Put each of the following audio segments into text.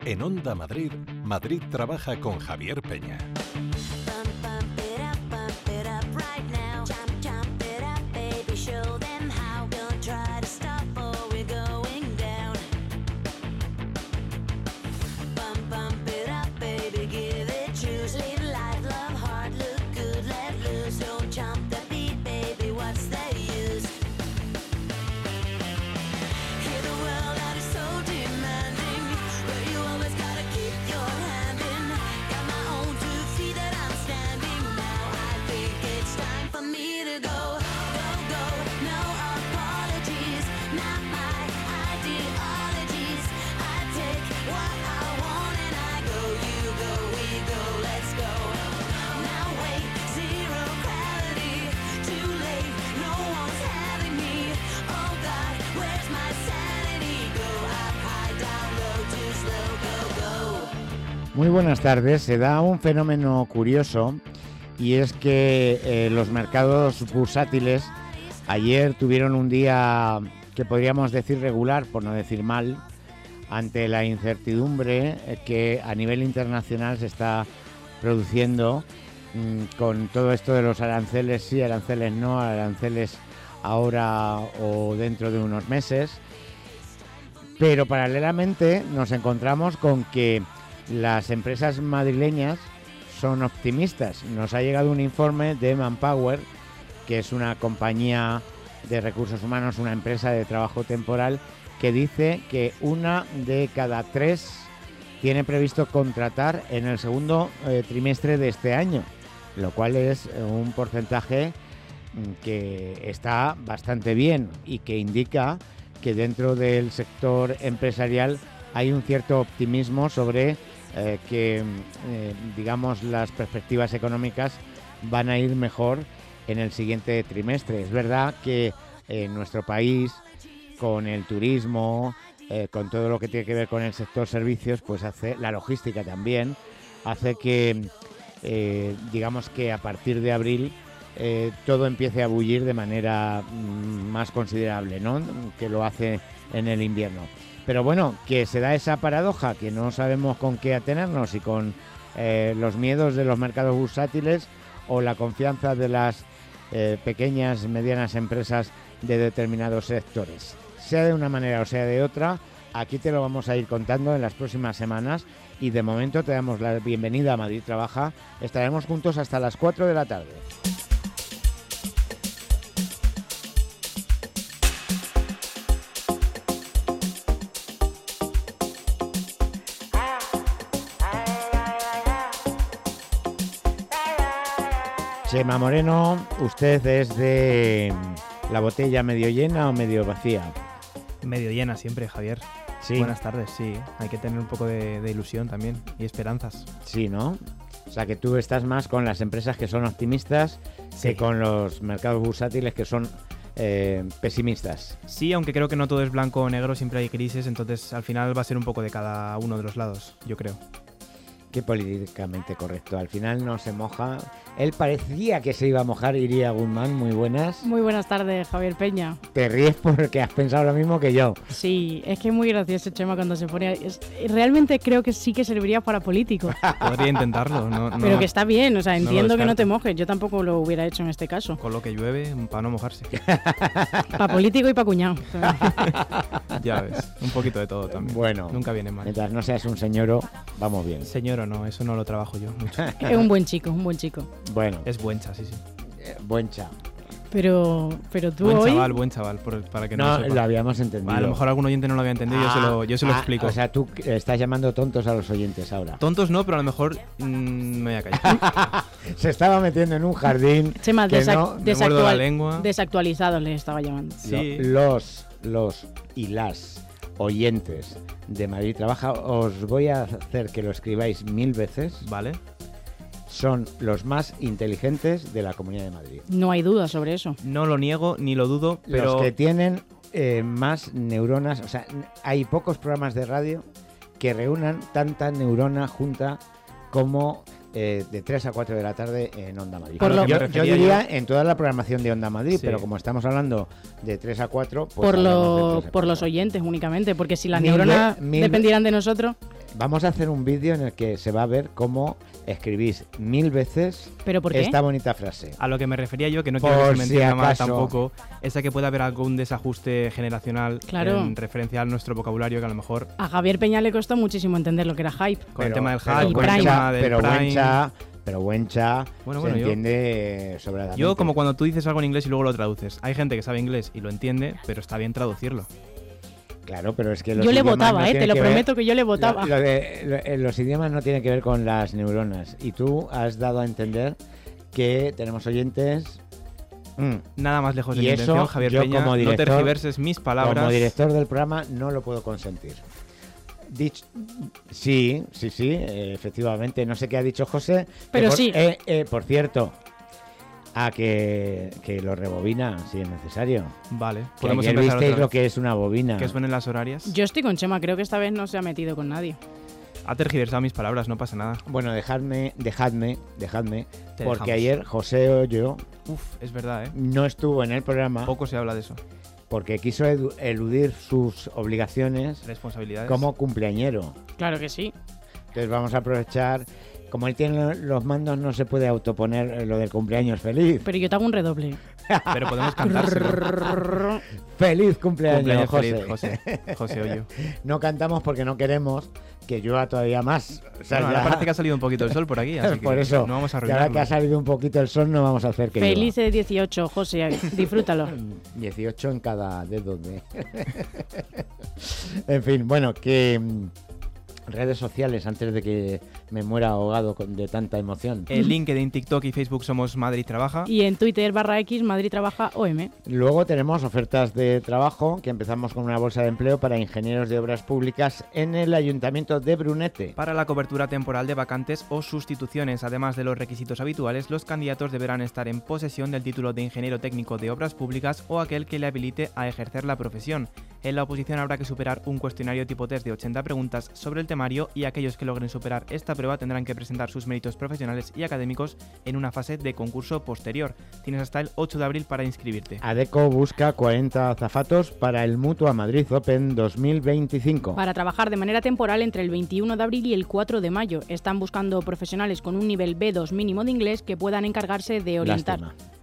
En Onda Madrid, Madrid trabaja con Javier Peña. Muy buenas tardes. Se da un fenómeno curioso y es que los mercados bursátiles ayer tuvieron un día que podríamos decir regular, por no decir mal, ante la incertidumbre que a nivel internacional se está produciendo con todo esto de los aranceles sí, aranceles no, aranceles ahora o dentro de unos meses. Pero paralelamente nos encontramos con que las empresas madrileñas son optimistas. Nos ha llegado un informe de Manpower, que es una compañía de recursos humanos, una empresa de trabajo temporal, que dice que 1 de cada 3 tiene previsto contratar en el segundo trimestre de este año, lo cual es un porcentaje que está bastante bien y que indica que dentro del sector empresarial hay un cierto optimismo sobre que digamos las perspectivas económicas van a ir mejor en el siguiente trimestre. Es verdad que en nuestro país, con el turismo, con todo lo que tiene que ver con el sector servicios, pues hace la logística también, hace que digamos que a partir de abril todo empiece a bullir de manera más considerable, ¿no?, que lo hace en el invierno. Pero bueno, que se da esa paradoja, que no sabemos con qué atenernos y con los miedos de los mercados bursátiles o la confianza de las pequeñas, medianas empresas de determinados sectores. Sea de una manera o sea de otra, aquí te lo vamos a ir contando en las próximas semanas y de momento te damos la bienvenida a Madrid Trabaja. Estaremos juntos hasta las 4 de la tarde. Chema Moreno, ¿usted es de la botella medio llena o medio vacía? Medio llena siempre, Javier. Sí. Buenas tardes, sí. Hay que tener un poco de ilusión también y esperanzas. Sí, ¿no? O sea, que tú estás más con las empresas que son optimistas que con los mercados bursátiles que son pesimistas. Sí, aunque creo que no todo es blanco o negro, siempre hay grises, entonces al final va a ser un poco de cada uno de los lados, yo creo. Qué políticamente correcto. Al final no se moja. Él parecía que se iba a mojar. Iría Guzmán, muy buenas. Muy buenas tardes, Javier Peña. Te ríes porque has pensado lo mismo que yo. Sí, es que es muy gracioso, Chema, cuando se pone... Realmente creo que sí que serviría para político. Podría intentarlo, no. Pero que está bien, o sea, entiendo que no te mojes. Yo tampoco lo hubiera hecho en este caso. Con lo que llueve, para no mojarse. Para político y para cuñado. Ya ves, un poquito de todo también. Bueno, nunca viene mal. Mientras no seas un señoro, vamos bien. Señor o no, eso no lo trabajo yo mucho. Es un buen chico, un buen chico. Bueno. Es buencha, sí. Buencha. Pero tú Buen chaval, para que no No, lo sepa. lo habíamos entendido. A lo mejor algún oyente no lo había entendido, yo se lo explico. O sea, tú estás llamando tontos a los oyentes ahora. Tontos no, pero a lo mejor me voy a callar. Se estaba metiendo en un jardín. Chema, que no, me muerdo la lengua. Desactualizado le estaba llamando. Sí. Los y las oyentes de Madrid Trabaja, os voy a hacer que lo escribáis 1000 veces. Vale. Son los más inteligentes de la Comunidad de Madrid. No hay duda sobre eso. No lo niego ni lo dudo, pero... Los que tienen más neuronas, o sea, hay pocos programas de radio que reúnan tanta neurona junta como de 3 a 4 de la tarde en Onda Madrid. Yo diría en toda la programación de Onda Madrid, sí. Pero como estamos hablando de 3 a 4... Pues por los oyentes únicamente, porque si las neuronas dependieran de nosotros... Vamos a hacer un vídeo en el que se va a ver cómo escribís 1000 veces ¿Pero por qué? esta bonita frase. A lo que me refería yo, que no Por quiero que se me si entienda mal acaso. tampoco, es a que pueda haber algún desajuste generacional Claro. en referencia a nuestro vocabulario, que a lo mejor A Javier Peña le costó muchísimo entender lo que era hype. con el tema del pero hype, con el Prime. tema del pero Prime. Buencha Bueno, se yo- entiende sobradamente. Yo, como cuando tú dices algo en inglés y luego lo traduces. Hay gente que sabe inglés y lo entiende, pero está bien traducirlo. Claro, pero es que los Yo le idiomas votaba, no te tienen lo que ver- prometo que yo le votaba. Los idiomas no tienen que ver con las neuronas. Y tú has dado a entender que tenemos oyentes. Nada más lejos de Y mi eso, intención, Javier yo Peña. como No director- tergiverses mis palabras. Como director del programa no lo puedo consentir. Sí, efectivamente. No sé qué ha dicho José. Pero por, sí. Por cierto, que lo rebobina si es necesario. Vale, Que podemos ayer empezar visteis otra lo vez. que es una bobina. Que suenen las horarias. Yo estoy con Chema, creo que esta vez no se ha metido con nadie. Ha tergiversado mis palabras, no pasa nada. Bueno, dejadme, Te porque dejamos. ayer José Hoyo Uf, es verdad, ¿eh? no estuvo en el programa Poco se habla de eso. porque quiso eludir sus obligaciones Responsabilidades. como cumpleañero. Claro que sí. Entonces vamos a aprovechar, como él tiene los mandos, no se puede autoponer lo del cumpleaños feliz. Pero yo te hago un redoble. Pero podemos cantárselo. ¡Feliz cumpleaños, Cumpleaños José! feliz, José Hoyo. No cantamos porque no queremos que llueva todavía más. O sea, Bueno, ya- ahora parece que ha salido un poquito el sol por aquí, así que por eso, no vamos a que ahora que ha arruinarlo. salido un poquito el sol, no vamos a hacer que Feliz 18, José, disfrútalo. llueva. 18 en cada dedo. En fin, bueno, que redes sociales, antes de que me muera ahogado de tanta emoción. En LinkedIn, TikTok y Facebook somos Madrid Trabaja. Y en Twitter /X Madrid Trabaja OM. Luego tenemos ofertas de trabajo, que empezamos con una bolsa de empleo para ingenieros de obras públicas en el Ayuntamiento de Brunete. Para la cobertura temporal de vacantes o sustituciones, además de los requisitos habituales, los candidatos deberán estar en posesión del título de ingeniero técnico de obras públicas o aquel que le habilite a ejercer la profesión. En la oposición habrá que superar un cuestionario tipo test de 80 preguntas sobre el temario y aquellos que logren superar esta prueba tendrán que presentar sus méritos profesionales y académicos en una fase de concurso posterior. Tienes hasta el 8 de abril para inscribirte. ADECO busca 40 azafatos para el Mutua Madrid Open 2025. Para trabajar de manera temporal entre el 21 de abril y el 4 de mayo. Están buscando profesionales con un nivel B2 mínimo de inglés que puedan encargarse de orientar.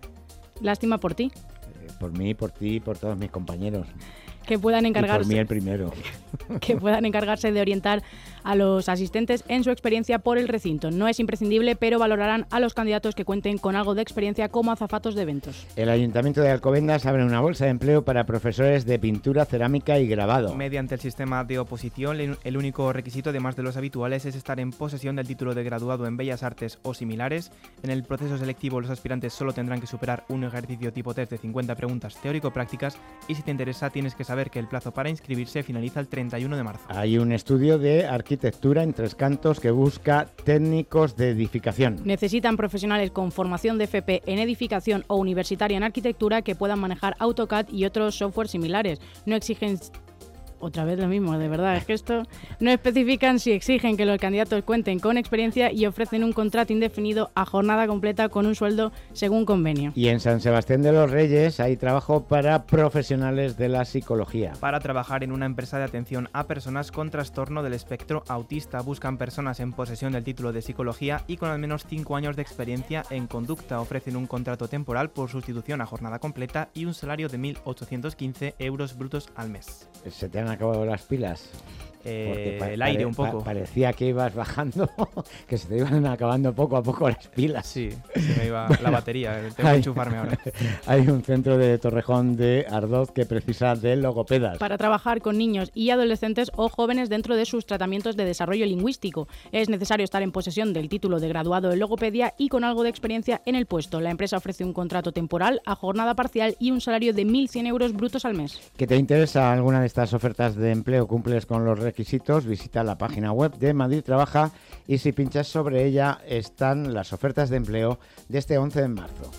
Lástima por ti. Por mí, por ti y por todos mis compañeros. Que puedan Y por mí encargarse, el primero. que puedan encargarse de orientar a los asistentes en su experiencia por el recinto. No es imprescindible, pero valorarán a los candidatos que cuenten con algo de experiencia como azafatos de eventos. El Ayuntamiento de Alcobendas abre una bolsa de empleo para profesores de pintura, cerámica y grabado. Mediante el sistema de oposición, el único requisito, además de los habituales, es estar en posesión del título de graduado en Bellas Artes o similares. En el proceso selectivo, los aspirantes solo tendrán que superar un ejercicio tipo test de 50 preguntas teórico-prácticas y si te interesa tienes que saber que el plazo para inscribirse finaliza el 31 de marzo. Hay un estudio de arquitectura en Tres Cantos que busca técnicos de edificación. Necesitan profesionales con formación de FP en edificación o universitaria en arquitectura que puedan manejar AutoCAD y otros software similares. No exigen... Otra vez lo mismo, de verdad, es que esto no especifican si exigen que los candidatos cuenten con experiencia y ofrecen un contrato indefinido a jornada completa con un sueldo según convenio. Y en San Sebastián de los Reyes hay trabajo para profesionales de la psicología. Para trabajar en una empresa de atención a personas con trastorno del espectro autista, buscan personas en posesión del título de psicología y con al menos 5 años de experiencia en conducta. Ofrecen un contrato temporal por sustitución a jornada completa y un salario de 1.815 euros brutos al mes. ¿Se te han acabado las pilas? Porque El aire un poco. Parecía que ibas bajando, que se te iban acabando poco a poco las pilas. Sí, se me iba la batería, tengo que Ay. enchufarme ahora. Hay un centro de Torrejón de Ardoz que precisa de logopedas. Para trabajar con niños y adolescentes o jóvenes dentro de sus tratamientos de desarrollo lingüístico. Es necesario estar en posesión del título de graduado en logopedia y con algo de experiencia en el puesto. La empresa ofrece un contrato temporal a jornada parcial y un salario de 1.100 euros brutos al mes. ¿Que te interesa alguna de estas ofertas de empleo? ¿Cumples con los requisitos? Visita la página web de Madrid Trabaja y si pinchas sobre ella están las ofertas de empleo de este 11 de marzo.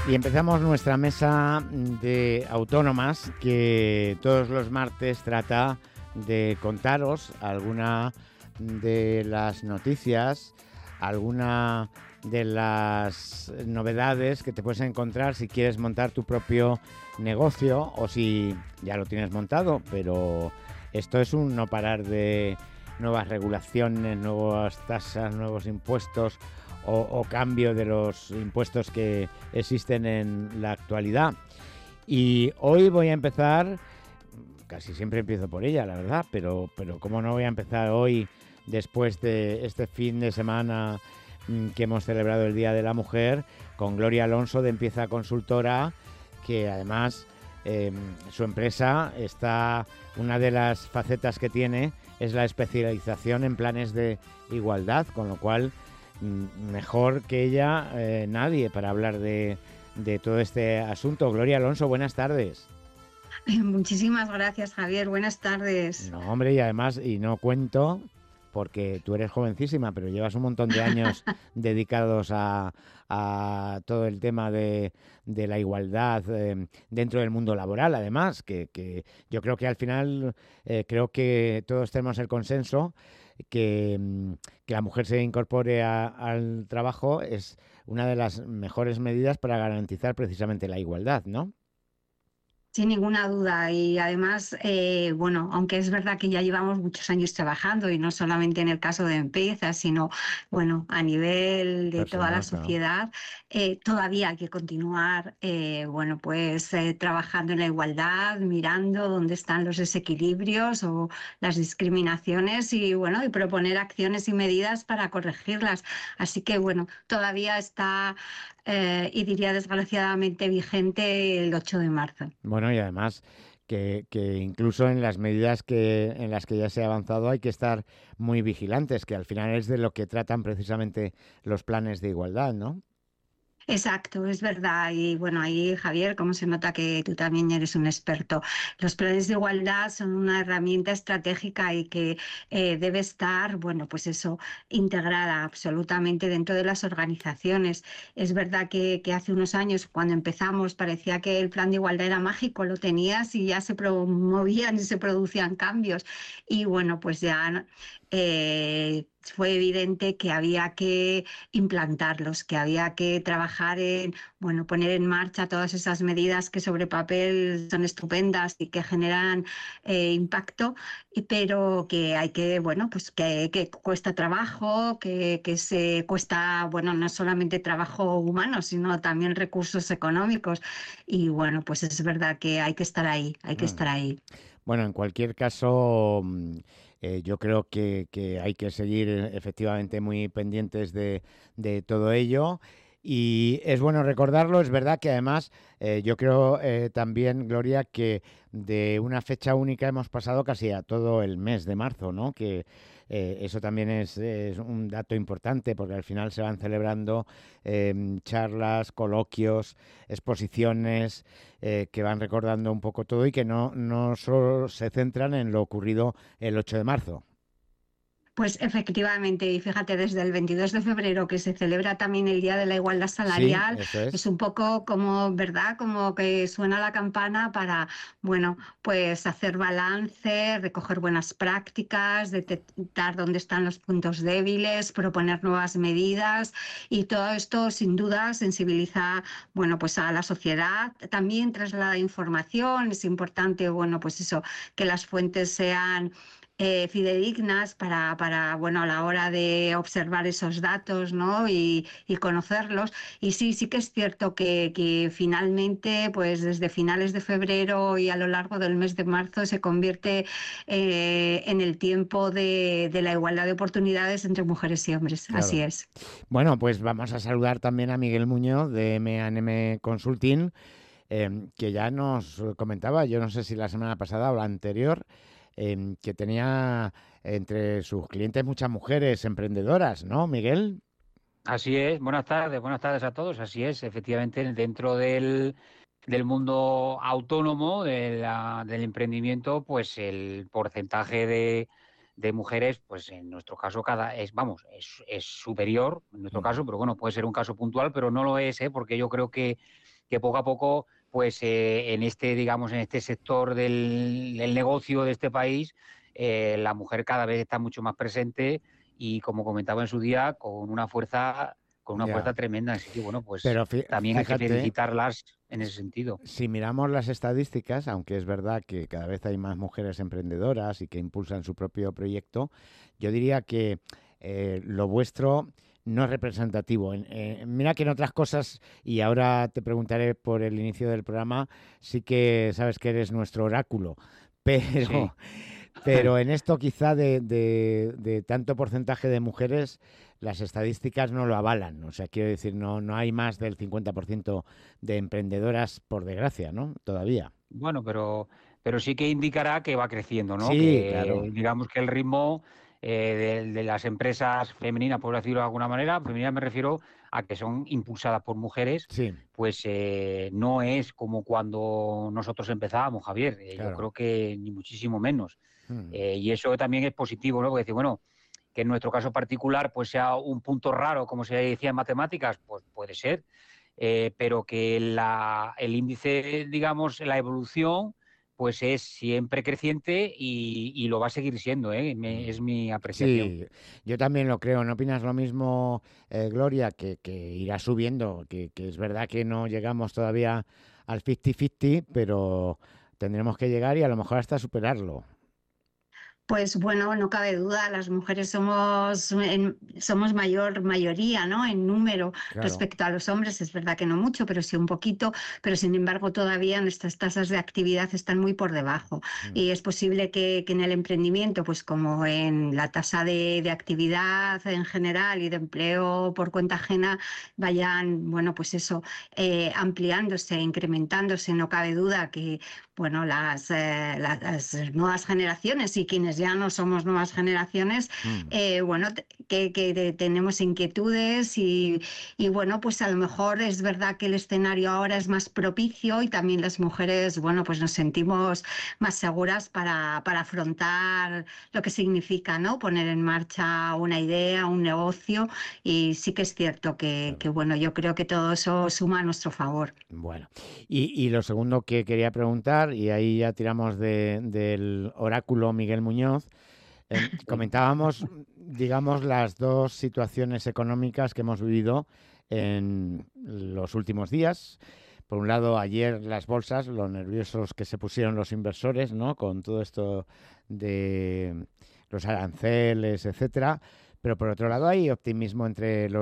Y empezamos nuestra mesa de autónomas que todos los martes trata de contaros alguna de las noticias, alguna de las novedades que te puedes encontrar si quieres montar tu propio negocio o si ya lo tienes montado, pero esto es un no parar de nuevas regulaciones, nuevas tasas, nuevos impuestos o cambio de los impuestos que existen en la actualidad. Y hoy voy a empezar, casi siempre empiezo por ella, la verdad, pero ¿cómo no voy a empezar hoy después de este fin de semana que hemos celebrado el Día de la Mujer, con Gloria Alonso de Empieza Consultora, que además su empresa está, una de las facetas que tiene es la especialización en planes de igualdad, con lo cual mejor que ella nadie para hablar de todo este asunto. Gloria Alonso, buenas tardes. Muchísimas gracias, Javier. Buenas tardes. No, hombre, y además, y no cuento, porque tú eres jovencísima, pero llevas un montón de años dedicados a todo el tema de la igualdad dentro del mundo laboral, además, que yo creo que al final, creo que todos tenemos el consenso que la mujer se incorpore al trabajo es una de las mejores medidas para garantizar precisamente la igualdad, ¿no? Sin ninguna duda. Y además, bueno, aunque es verdad que ya llevamos muchos años trabajando y no solamente en el caso de Empieza, sino, bueno, a nivel de toda la sociedad, todavía hay que continuar, bueno, pues trabajando en la igualdad, mirando dónde están los desequilibrios o las discriminaciones y, bueno, y proponer acciones y medidas para corregirlas. Así que, bueno, todavía está, y diría desgraciadamente, vigente el 8 de marzo. Bueno, y además que incluso en las medidas en las que ya se ha avanzado hay que estar muy vigilantes, que al final es de lo que tratan precisamente los planes de igualdad, ¿no? Exacto, es verdad. Y bueno, ahí, Javier, como se nota que tú también eres un experto. Los planes de igualdad son una herramienta estratégica y que debe estar, bueno, pues eso, integrada absolutamente dentro de las organizaciones. Es verdad que hace unos años, cuando empezamos, parecía que el plan de igualdad era mágico, lo tenías y ya se promovían y se producían cambios. Y bueno, pues ya fue evidente que había que implantarlos, que había que trabajar en, bueno, poner en marcha todas esas medidas que sobre papel son estupendas y que generan impacto, pero que hay que, bueno, pues que cuesta trabajo, que se cuesta, bueno, no solamente trabajo humano, sino también recursos económicos. Y bueno, pues es verdad que hay que estar ahí, hay que estar ahí. Bueno, en cualquier caso, yo creo que hay que seguir efectivamente muy pendientes de todo ello. Y es bueno recordarlo, es verdad que además yo creo también, Gloria, que de una fecha única hemos pasado casi a todo el mes de marzo, ¿no? Que eso también es un dato importante porque al final se van celebrando charlas, coloquios, exposiciones que van recordando un poco todo y que no solo se centran en lo ocurrido el 8 de marzo. Pues efectivamente, y fíjate, desde el 22 de febrero que se celebra también el Día de la Igualdad Salarial, sí, eso es un poco como, ¿verdad? Como que suena la campana para, bueno, pues hacer balance, recoger buenas prácticas, detectar dónde están los puntos débiles, proponer nuevas medidas y todo esto sin duda sensibiliza, bueno, pues a la sociedad, también traslada información, es importante, bueno, pues eso, que las fuentes sean fidedignas para, bueno, a la hora de observar esos datos, ¿no? y conocerlos. Y sí que es cierto que finalmente, pues desde finales de febrero y a lo largo del mes de marzo se convierte en el tiempo de la igualdad de oportunidades entre mujeres y hombres. Claro. Así es. Bueno, pues vamos a saludar también a Miguel Muñoz de M&M Consulting, que ya nos comentaba, yo no sé si la semana pasada o la anterior, que tenía entre sus clientes muchas mujeres emprendedoras, ¿no, Miguel? Así es, buenas tardes a todos. Así es, efectivamente, dentro del mundo autónomo, del emprendimiento, pues el porcentaje de mujeres, pues en nuestro caso es superior, en nuestro caso, pero bueno, puede ser un caso puntual, pero no lo es, porque yo creo que que poco a poco, pues en este sector del negocio de este país, la mujer cada vez está mucho más presente y, como comentaba en su día, con una Ya. fuerza tremenda. Así que, bueno, pues Pero también hay que fíjate, felicitarlas en ese sentido. si miramos las estadísticas, aunque es verdad que cada vez hay más mujeres emprendedoras y que impulsan su propio proyecto, yo diría que lo vuestro no es representativo. Mira que en otras cosas, y ahora te preguntaré por el inicio del programa, sí que sabes que eres nuestro oráculo, Sí. pero, pero en esto quizá de tanto porcentaje de mujeres, las estadísticas no lo avalan. O sea, quiero decir, no hay más del 50% de emprendedoras, por desgracia, ¿no? Todavía. Bueno, pero sí que indicará que va creciendo, ¿no? Sí, Que claro. digamos que el ritmo de las empresas femeninas, por decirlo de alguna manera, femeninas me refiero a que son impulsadas por mujeres, Sí, pues no es como cuando nosotros empezábamos, Javier. Yo claro. creo que ni muchísimo menos. Mm. Y eso también es positivo, ¿no? Porque decir, bueno, que en nuestro caso particular pues sea un punto raro, como se decía en matemáticas, pues puede ser, pero que el índice, digamos, la evolución, pues es siempre creciente y lo va a seguir siendo, ¿eh? Mm. Es mi apreciación. Sí, yo también lo creo. ¿No opinas lo mismo, Gloria? Que irá subiendo, que es verdad que no llegamos todavía al 50-50, pero tendremos que llegar y a lo mejor hasta superarlo. Pues bueno, no cabe duda, las mujeres somos mayoría, ¿no? En número Claro. respecto a los hombres, es verdad que no mucho, pero sí un poquito, pero sin embargo todavía nuestras tasas de actividad están muy por debajo. Mm. Y es posible que en el emprendimiento, pues como en la tasa de actividad en general y de empleo por cuenta ajena, vayan, bueno, pues eso, ampliándose, incrementándose. No cabe duda que bueno, las nuevas generaciones y quienes ya no somos nuevas generaciones, Mm. bueno, tenemos inquietudes y, bueno, pues a lo mejor es verdad que el escenario ahora es más propicio y también las mujeres, bueno, pues nos sentimos más seguras para afrontar lo que significa, ¿no? Poner en marcha una idea, un negocio y sí que es cierto Claro. bueno, yo creo que todo eso suma a nuestro favor. Bueno, y lo segundo que quería preguntar, y ahí ya tiramos del oráculo Miguel Muñoz, Sí. comentábamos, digamos, las dos situaciones económicas que hemos vivido en los últimos días. Por un lado, ayer las bolsas, lo nerviosos que se pusieron los inversores, ¿no? Con todo esto de los aranceles, etcétera. Pero por otro lado, hay optimismo entre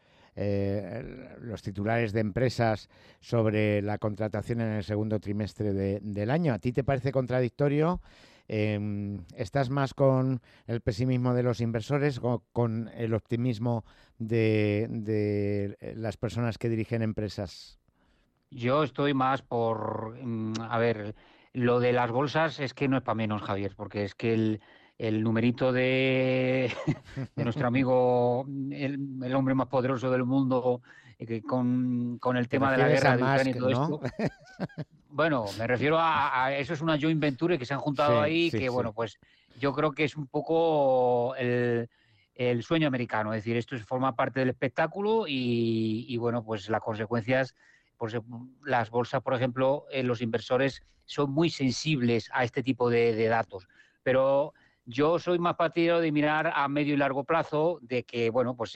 los titulares de empresas sobre la contratación en el segundo trimestre del año. ¿A ti te parece contradictorio? ¿Estás más con el pesimismo de los inversores o con el optimismo de las personas que dirigen empresas? Yo estoy más a ver, lo de las bolsas es que no es para menos, Javier, porque es que el numerito de nuestro amigo, el hombre más poderoso del mundo, que con el Te tema de la refieres a guerra de Ucrania Musk, y todo ¿no? esto, bueno, me refiero a eso, es una joint venture que se han juntado Sí, ahí, sí, que sí. bueno, pues yo creo que es un poco el sueño americano, es decir, forma parte del espectáculo y bueno, pues las consecuencias, pues las bolsas, por ejemplo, los inversores son muy sensibles a este tipo de datos, pero yo soy más partidario de mirar a medio y largo plazo, de que, bueno, pues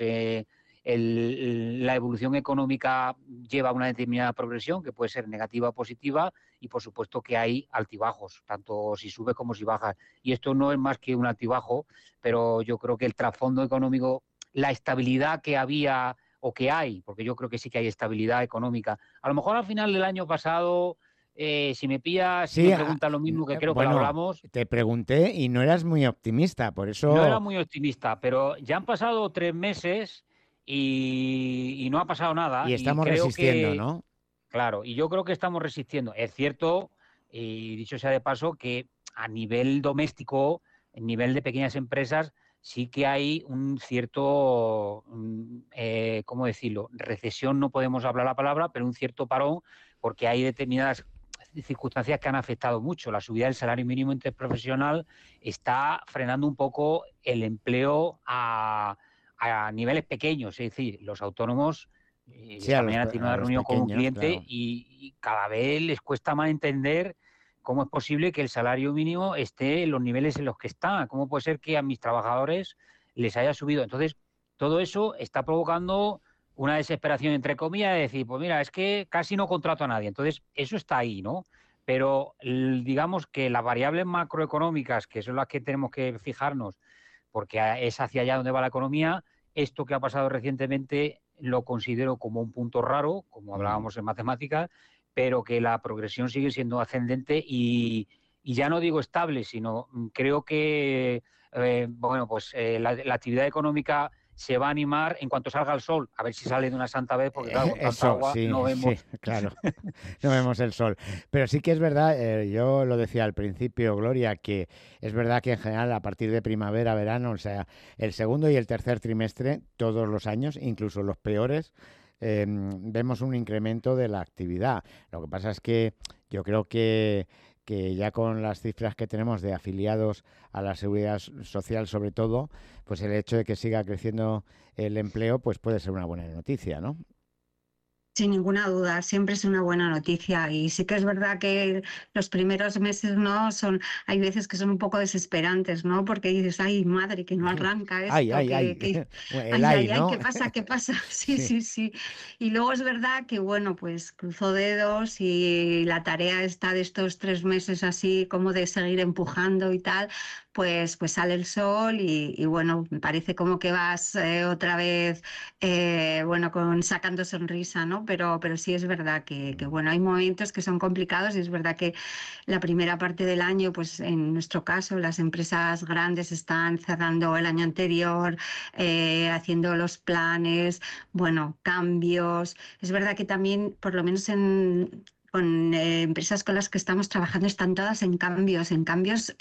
la evolución económica lleva una determinada progresión, que puede ser negativa o positiva, y por supuesto que hay altibajos, tanto si sube como si baja. Y esto no es más que un altibajo, pero yo creo que el trasfondo económico, la estabilidad que había o que hay, porque yo creo que sí que hay estabilidad económica. A lo mejor al final del año pasado, si me pillas, si Sí, me preguntas lo mismo, que creo que lo bueno, hablamos, te pregunté y no eras muy optimista, por no era eso, muy optimista, pero ya han pasado 3 meses y no ha pasado nada. y Y estamos creo resistiendo, que, ¿no? claro, y yo creo que estamos resistiendo. Es cierto, y dicho sea de paso, que a nivel doméstico, en nivel de pequeñas empresas, sí que hay un cierto, ¿cómo decirlo? Recesión, no podemos hablar la palabra, pero un cierto parón, porque hay determinadas circunstancias que han afectado mucho. La subida del salario mínimo interprofesional está frenando un poco el empleo a niveles pequeños, es decir, los autónomos Y Sí, esta mañana tiene una reunión con un cliente, claro. y cada vez les cuesta más entender cómo es posible que el salario mínimo esté en los niveles en los que está. ¿Cómo puede ser que a mis trabajadores les haya subido? Entonces, todo eso está provocando una desesperación, entre comillas, de decir, pues mira, es que casi no contrato a nadie. Entonces, eso está ahí, ¿no? Pero digamos que las variables macroeconómicas, que son las que tenemos que fijarnos, porque es hacia allá donde va la economía, esto que ha pasado recientemente lo considero como un punto raro, como hablábamos en matemáticas, pero que la progresión sigue siendo ascendente y ya no digo estable, sino creo que la actividad económica se va a animar en cuanto salga el sol, a ver si sale de una santa vez, porque claro, con tanta Eso, agua sí, no vemos. sí, claro, no vemos el sol. Pero sí que es verdad, yo lo decía al principio, Gloria, que es verdad que en general a partir de primavera, verano, o sea, el segundo y el tercer trimestre, todos los años, incluso los peores, vemos un incremento de la actividad. Lo que pasa es que yo creo que ya con las cifras que tenemos de afiliados a la Seguridad Social, sobre todo, pues el hecho de que siga creciendo el empleo, pues puede ser una buena noticia, ¿no? Sin ninguna duda, siempre es una buena noticia y sí que es verdad que los primeros meses hay veces que son un poco desesperantes, ¿no? Porque dices, ay, madre, que no arranca Ay, esto, ay, ay. El ay, ay, ay, ay, ¿no? ¿qué pasa? ¿Qué pasa? Sí, Sí. sí, sí. Y luego es verdad que, bueno, pues cruzo dedos y la tarea está de estos 3 meses así como de seguir empujando y tal, pues sale el sol y bueno, me parece como que vas otra vez, bueno, sacando sonrisa, ¿no? Pero sí es verdad que, bueno, hay momentos que son complicados y es verdad que la primera parte del año, pues en nuestro caso, las empresas grandes están cerrando el año anterior, haciendo los planes, bueno, cambios. Es verdad que también, por lo menos con empresas con las que estamos trabajando, están todas en cambios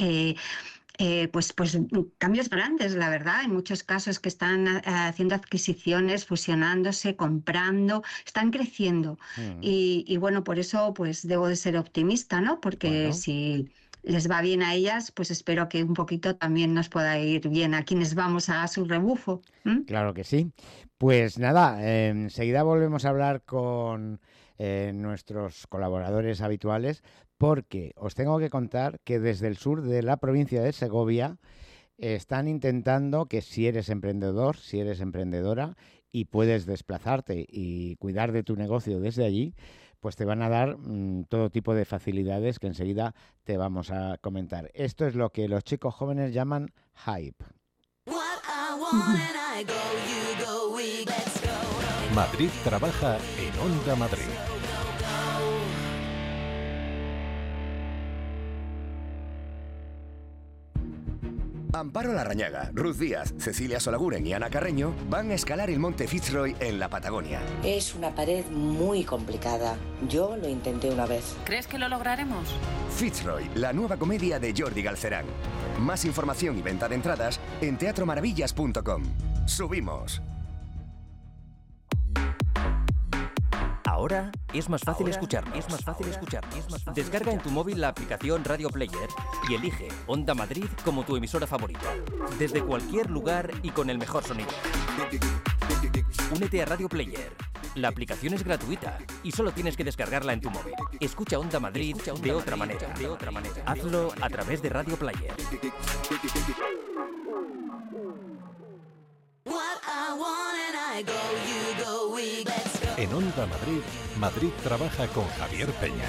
pues cambios grandes, la verdad, en muchos casos que están haciendo adquisiciones, fusionándose, comprando, están creciendo. Mm, Y bueno, por eso pues debo de ser optimista, ¿no? Porque bueno, si les va bien a ellas, pues espero que un poquito también nos pueda ir bien a quienes vamos a su rebufo. ¿M? claro que sí. Pues nada, enseguida volvemos a hablar con nuestros colaboradores habituales, porque os tengo que contar que desde el sur de la provincia de Segovia están intentando que si eres emprendedor, si eres emprendedora y puedes desplazarte y cuidar de tu negocio desde allí, pues te van a dar todo tipo de facilidades que enseguida te vamos a comentar. Esto es lo que los chicos jóvenes llaman hype. Madrid trabaja en Onda Madrid. Amparo Larrañaga, Ruth Díaz, Cecilia Solaguren y Ana Carreño van a escalar el monte Fitzroy en la Patagonia. Es una pared muy complicada. Yo lo intenté una vez. ¿Crees que lo lograremos? Fitzroy, la nueva comedia de Jordi Galcerán. Más información y venta de entradas en teatromaravillas.com. ¡Subimos! Ahora es más fácil escucharnos. Descarga en tu móvil la aplicación Radio Player y elige Onda Madrid como tu emisora favorita. Desde cualquier lugar y con el mejor sonido. Únete a Radio Player. La aplicación es gratuita y solo tienes que descargarla en tu móvil. Escucha Onda Madrid de otra manera. Hazlo a través de Radio Player. En Onda Madrid, Madrid trabaja con Javier Peña.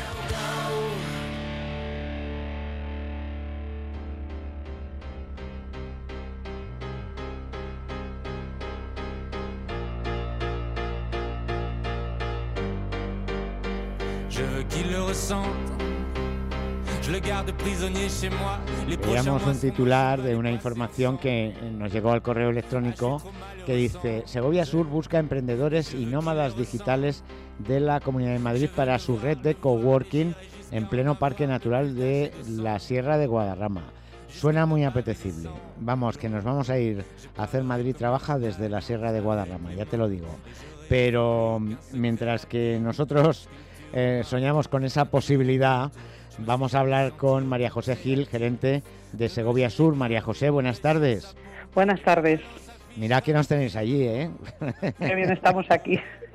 Veíamos un titular de una información que nos llegó al correo electrónico que dice: Segovia Sur busca emprendedores y nómadas digitales de la Comunidad de Madrid para su red de coworking en pleno Parque Natural de la Sierra de Guadarrama. Suena muy apetecible. Vamos, que nos vamos a ir a hacer Madrid Trabaja desde la Sierra de Guadarrama, ya te lo digo. Pero mientras que nosotros soñamos con esa posibilidad, vamos a hablar con María José Gil, gerente de Segovia Sur. María José, buenas tardes. Buenas tardes. Mirad que nos tenéis allí, ¿eh? Qué bien estamos aquí.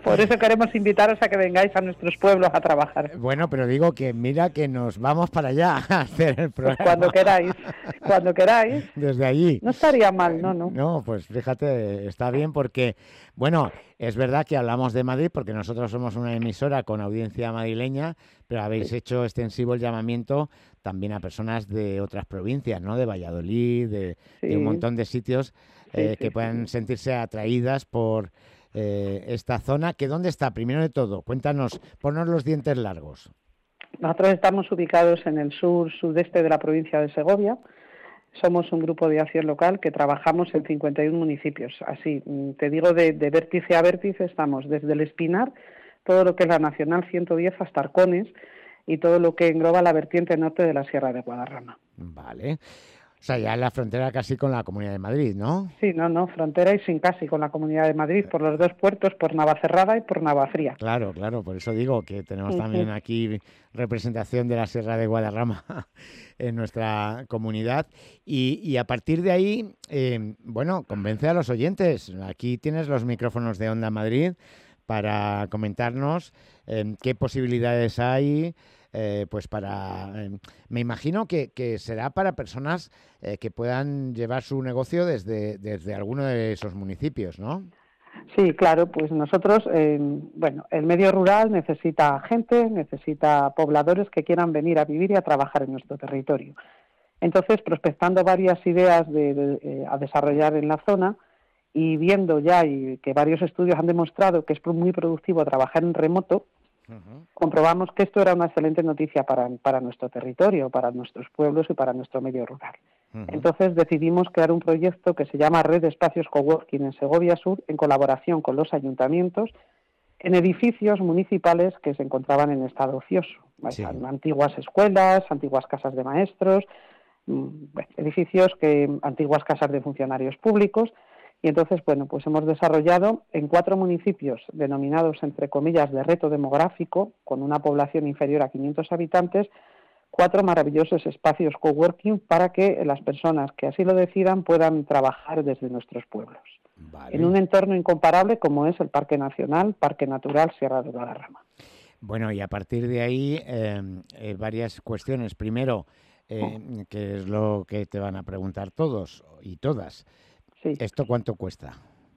Por eso queremos invitaros a que vengáis a nuestros pueblos a trabajar. Bueno, pero digo que mira que nos vamos para allá a hacer el programa. Pues cuando queráis. Desde allí. No estaría mal, no. No, pues fíjate, está bien porque, bueno, es verdad que hablamos de Madrid porque nosotros somos una emisora con audiencia madrileña, pero habéis hecho extensivo el llamamiento también a personas de otras provincias, ¿no? De Valladolid, de un montón de sitios que puedan sentirse atraídas por esta zona. ¿Que dónde está? Primero de todo, cuéntanos, ponnos los dientes largos. Nosotros estamos ubicados en el sudeste de la provincia de Segovia. Somos un grupo de acción local que trabajamos en 51 municipios. Así, te digo, de vértice a vértice estamos desde el Espinar, todo lo que es la Nacional 110 hasta Arcones y todo lo que engloba la vertiente norte de la Sierra de Guadarrama. Vale. O sea, ya en la frontera casi con la Comunidad de Madrid, ¿no? Sí, no, frontera y sin casi con la Comunidad de Madrid, por los dos puertos, por Navacerrada y por Navafría. Claro, por eso digo que tenemos también aquí representación de la Sierra de Guadarrama en nuestra comunidad. Y a partir de ahí, bueno, convence a los oyentes. Aquí tienes los micrófonos de Onda Madrid para comentarnos qué posibilidades hay. Pues me imagino que será para personas que puedan llevar su negocio desde alguno de esos municipios, ¿no? Sí, claro, pues nosotros, el medio rural necesita gente, necesita pobladores que quieran venir a vivir y a trabajar en nuestro territorio. Entonces, prospectando varias ideas a desarrollar en la zona y viendo ya y que varios estudios han demostrado que es muy productivo trabajar en remoto, comprobamos que esto era una excelente noticia para nuestro territorio, para nuestros pueblos y para nuestro medio rural. Entonces decidimos crear un proyecto que se llama Red de Espacios Coworking en Segovia Sur, en colaboración con los ayuntamientos, en edificios municipales que se encontraban en estado ocioso. Sí. Antiguas escuelas, antiguas casas de maestros, edificios antiguas casas de funcionarios públicos. Y entonces, pues hemos desarrollado en 4 municipios denominados, entre comillas, de reto demográfico, con una población inferior a 500 habitantes, 4 maravillosos espacios coworking para que las personas que así lo decidan puedan trabajar desde nuestros pueblos. Vale. En un entorno incomparable como es el Parque Nacional, Parque Natural Sierra de Guadarrama. Bueno, y a partir de ahí, varias cuestiones. Primero, que es lo que te van a preguntar todos y todas. Sí. ¿Esto cuánto cuesta?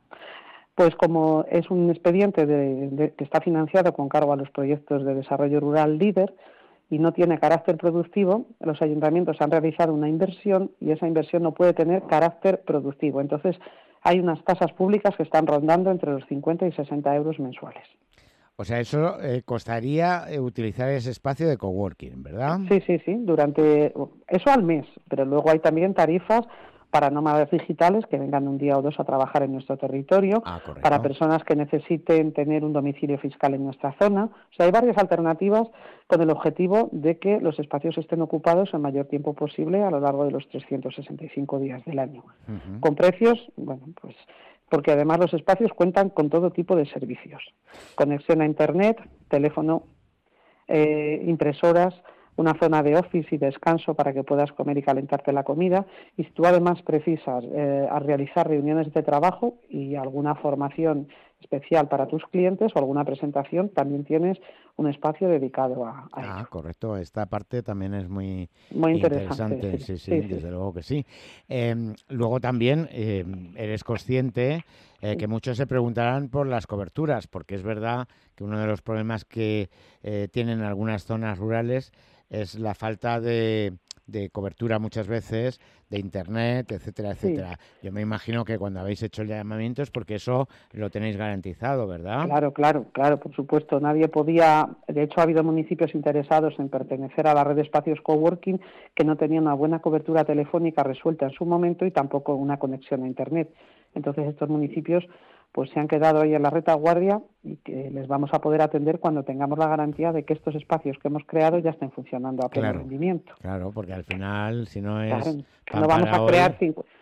Pues como es un expediente que está financiado con cargo a los proyectos de desarrollo rural LEADER y no tiene carácter productivo, los ayuntamientos han realizado una inversión y esa inversión no puede tener carácter productivo. Entonces hay unas tasas públicas que están rondando entre los 50 y 60 euros mensuales. O sea, eso costaría utilizar ese espacio de coworking, ¿verdad? Sí, durante eso al mes, pero luego hay también tarifas para nómadas digitales que vengan un día o dos a trabajar en nuestro territorio, para personas que necesiten tener un domicilio fiscal en nuestra zona. O sea, hay varias alternativas con el objetivo de que los espacios estén ocupados el mayor tiempo posible a lo largo de los 365 días del año. Con precios, pues porque además los espacios cuentan con todo tipo de servicios. Conexión a Internet, teléfono, impresoras, una zona de office y descanso para que puedas comer y calentarte la comida. Y si tú además precisas realizar reuniones de trabajo y alguna formación especial para tus clientes o alguna presentación, también tienes un espacio dedicado a ello. Correcto. Esta parte también es muy interesante. Sí, desde luego que sí. Luego también eres consciente que muchos se preguntarán por las coberturas, porque es verdad que uno de los problemas que tienen algunas zonas rurales es la falta de cobertura muchas veces, de Internet, etcétera, etcétera. Sí. Yo me imagino que cuando habéis hecho el llamamiento es porque eso lo tenéis garantizado, ¿verdad? Claro, por supuesto. Nadie podía... De hecho, ha habido municipios interesados en pertenecer a la red de espacios coworking que no tenían una buena cobertura telefónica resuelta en su momento y tampoco una conexión a Internet. Entonces, estos municipios pues se han quedado ahí en la retaguardia y que les vamos a poder atender cuando tengamos la garantía de que estos espacios que hemos creado ya estén funcionando a pleno rendimiento. Claro, porque al final, si no es... Claro, no vamos a crear...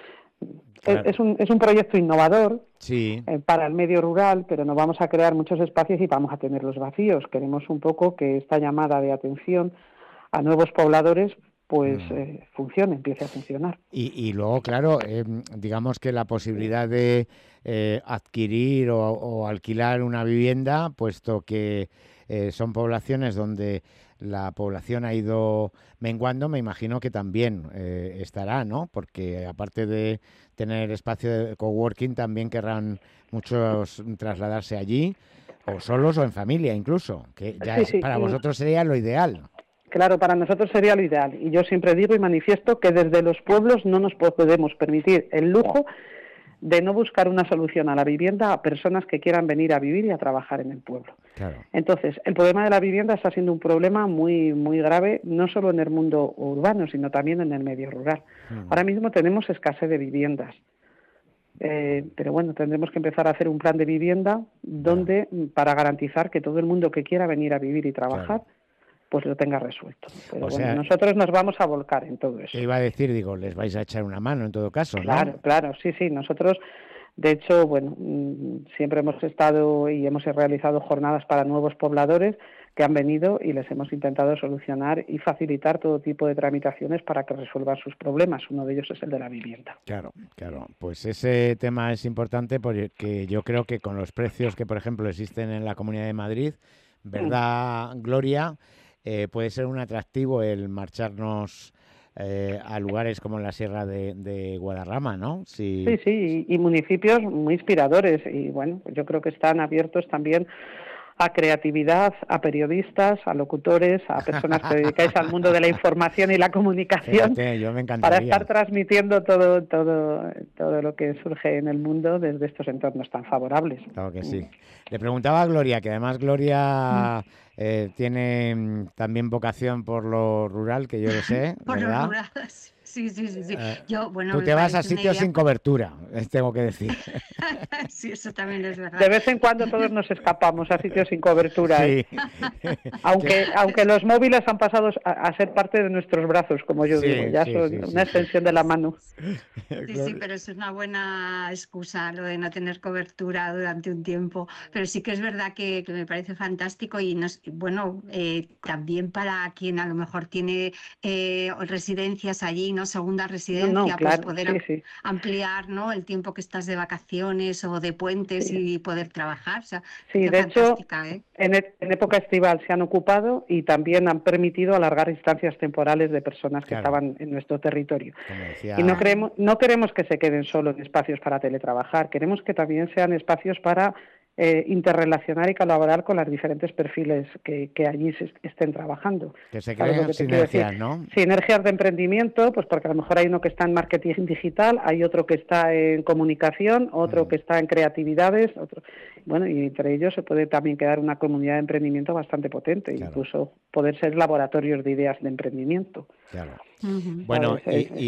Es un proyecto innovador para el medio rural, pero no vamos a crear muchos espacios y vamos a tenerlos vacíos. Queremos un poco que esta llamada de atención a nuevos pobladores pues funcione, empiece a funcionar. Y luego, claro, digamos que la posibilidad de adquirir o alquilar una vivienda, puesto que son poblaciones donde la población ha ido menguando, me imagino que también estará, ¿no? Porque aparte de tener espacio de coworking, también querrán muchos trasladarse allí, o solos o en familia incluso, que ya para vosotros sería lo ideal. Claro, para nosotros sería lo ideal. Y yo siempre digo y manifiesto que desde los pueblos no nos podemos permitir el lujo de no buscar una solución a la vivienda a personas que quieran venir a vivir y a trabajar en el pueblo. Claro. Entonces, el problema de la vivienda está siendo un problema muy, muy grave, no solo en el mundo urbano, sino también en el medio rural. Ahora mismo tenemos escasez de viviendas. Pero bueno, tendremos que empezar a hacer un plan de vivienda donde para garantizar que todo el mundo que quiera venir a vivir y trabajar pues lo tenga resuelto. Pero o sea, nosotros nos vamos a volcar en todo eso. Te iba a decir, digo, les vais a echar una mano en todo caso, ¿no? Claro, sí, nosotros, de hecho, bueno, siempre hemos estado y hemos realizado jornadas para nuevos pobladores que han venido y les hemos intentado solucionar y facilitar todo tipo de tramitaciones para que resuelvan sus problemas. Uno de ellos es el de la vivienda. Claro. Pues ese tema es importante porque yo creo que con los precios que, por ejemplo, existen en la Comunidad de Madrid, ¿verdad, Gloria? Puede ser un atractivo el marcharnos a lugares como la Sierra de Guadarrama, ¿no? Sí, y municipios muy inspiradores. Y bueno, yo creo que están abiertos también a creatividad, a periodistas, a locutores, a personas que dedicáis al mundo de la información y la comunicación. Fíjate, yo me encantaría. Para estar transmitiendo todo lo que surge en el mundo desde estos entornos tan favorables. Claro que sí. Le preguntaba a Gloria, que además Gloria tiene también vocación por lo rural, que yo lo sé, por ¿verdad? lo rural, sí. Yo, bueno, tú te vas a sitios sin cobertura, tengo que decir. Sí, eso también es verdad. De vez en cuando todos nos escapamos a sitios sin cobertura. Sí. Aunque los móviles han pasado a ser parte de nuestros brazos, como yo digo, ya son una extensión de la mano. Sí, pero es una buena excusa lo de no tener cobertura durante un tiempo. Pero sí que es verdad que me parece fantástico y también para quien a lo mejor tiene residencias allí, ¿no? Segunda residencia, claro, pues poder ampliar, ¿no? El tiempo que estás de vacaciones o de puentes y poder trabajar. O sea, sí, de hecho, en época estival se han ocupado y también han permitido alargar instancias temporales de personas que estaban en nuestro territorio. Y no queremos que se queden solo en espacios para teletrabajar, queremos que también sean espacios para interrelacionar y colaborar con los diferentes perfiles que allí estén trabajando. Que se creen sinergias, ¿no? Sinergias de emprendimiento, pues porque a lo mejor hay uno que está en marketing digital, hay otro que está en comunicación, otro que está en creatividades, bueno, y entre ellos se puede también quedar una comunidad de emprendimiento bastante potente, incluso poder ser laboratorios de ideas de emprendimiento. Claro. Bueno,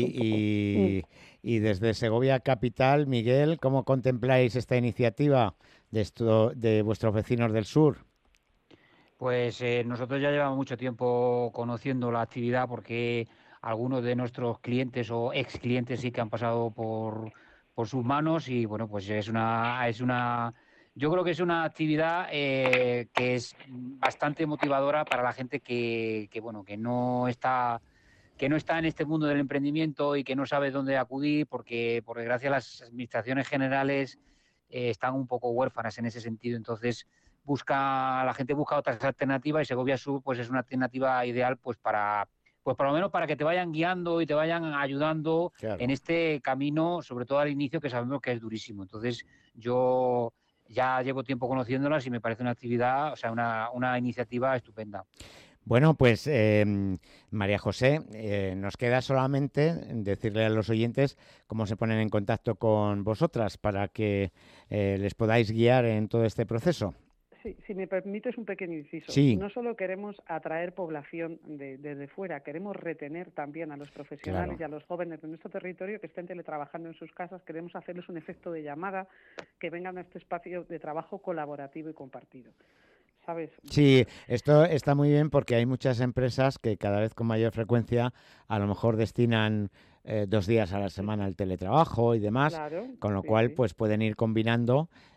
y desde Segovia Capital, Miguel, ¿cómo contempláis esta iniciativa de vuestros vecinos del sur? Pues nosotros ya llevamos mucho tiempo conociendo la actividad porque algunos de nuestros clientes o ex clientes sí que han pasado por sus manos y bueno, pues yo creo que es una actividad que es bastante motivadora para la gente que no está en este mundo del emprendimiento y que no sabe dónde acudir porque por desgracia las administraciones generales están un poco huérfanas en ese sentido. Entonces la gente busca otras alternativas y Segovia Sur pues es una alternativa ideal pues por lo menos para que te vayan guiando y te vayan ayudando en este camino, sobre todo al inicio, que sabemos que es durísimo. Entonces yo ya llevo tiempo conociéndolas y me parece una actividad, o sea, una iniciativa estupenda. Bueno, pues María José, nos queda solamente decirle a los oyentes cómo se ponen en contacto con vosotras para que les podáis guiar en todo este proceso. Sí, si me permites un pequeño inciso. Sí. No solo queremos atraer población desde fuera, queremos retener también a los profesionales y a los jóvenes de nuestro territorio que estén teletrabajando en sus casas. Queremos hacerles un efecto de llamada, que vengan a este espacio de trabajo colaborativo y compartido. ¿Sabes? Sí, esto está muy bien porque hay muchas empresas que cada vez con mayor frecuencia a lo mejor destinan 2 días a la semana al teletrabajo y demás, con lo cual pues pueden ir combinando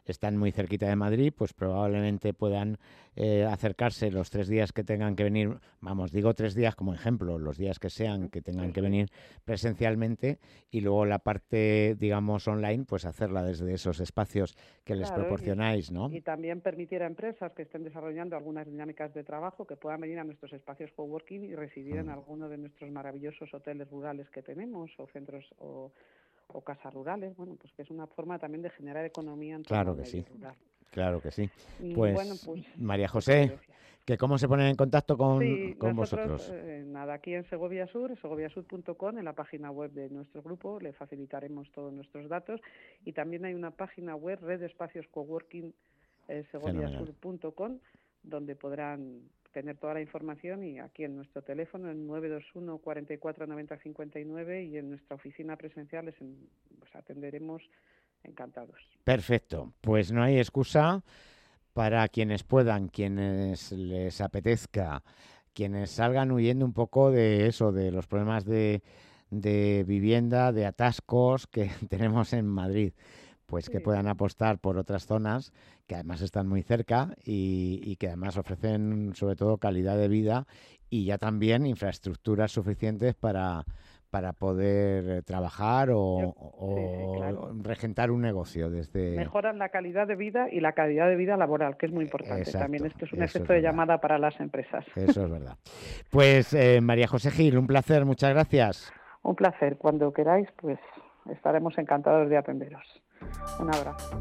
están muy cerquita de Madrid, pues probablemente puedan acercarse los 3 días que tengan que venir, vamos, digo 3 días como ejemplo, los días que sean que tengan que venir presencialmente, y luego la parte, digamos, online, pues hacerla desde esos espacios que les proporcionáis, ¿no? Y también permitir a empresas que estén desarrollando algunas dinámicas de trabajo que puedan venir a nuestros espacios coworking y residir en alguno de nuestros maravillosos hoteles rurales que tenemos, o centros o casas rurales. Bueno, pues que es una forma también de generar economía en Claro torno que al sí. medio rural. Claro que sí. Y Pues, bueno, pues María José, que ¿cómo se ponen en contacto con nosotros, vosotros? Nada, aquí en Segovia Sur, segoviasur.com, en la página web de nuestro grupo, le facilitaremos todos nuestros datos, y también hay una página web, Red de Espacios Coworking, segoviasur.com, donde podrán tener toda la información, y aquí en nuestro teléfono, en 921 44 90 59, y en nuestra oficina presencial pues atenderemos encantados. Perfecto, pues no hay excusa para quienes puedan, quienes les apetezca, quienes salgan huyendo un poco de eso, de los problemas de vivienda, de atascos que tenemos en Madrid, pues que puedan apostar por otras zonas que además están muy cerca y que además ofrecen sobre todo calidad de vida y ya también infraestructuras suficientes para poder trabajar o regentar un regentar un negocio. Mejoran la calidad de vida y la calidad de vida laboral, que es muy importante. Exacto, también esto es un eso efecto es de llamada para las empresas. Eso es verdad. Pues María José Gil, un placer, muchas gracias. Un placer, cuando queráis, pues estaremos encantados de atenderos. Un abrazo.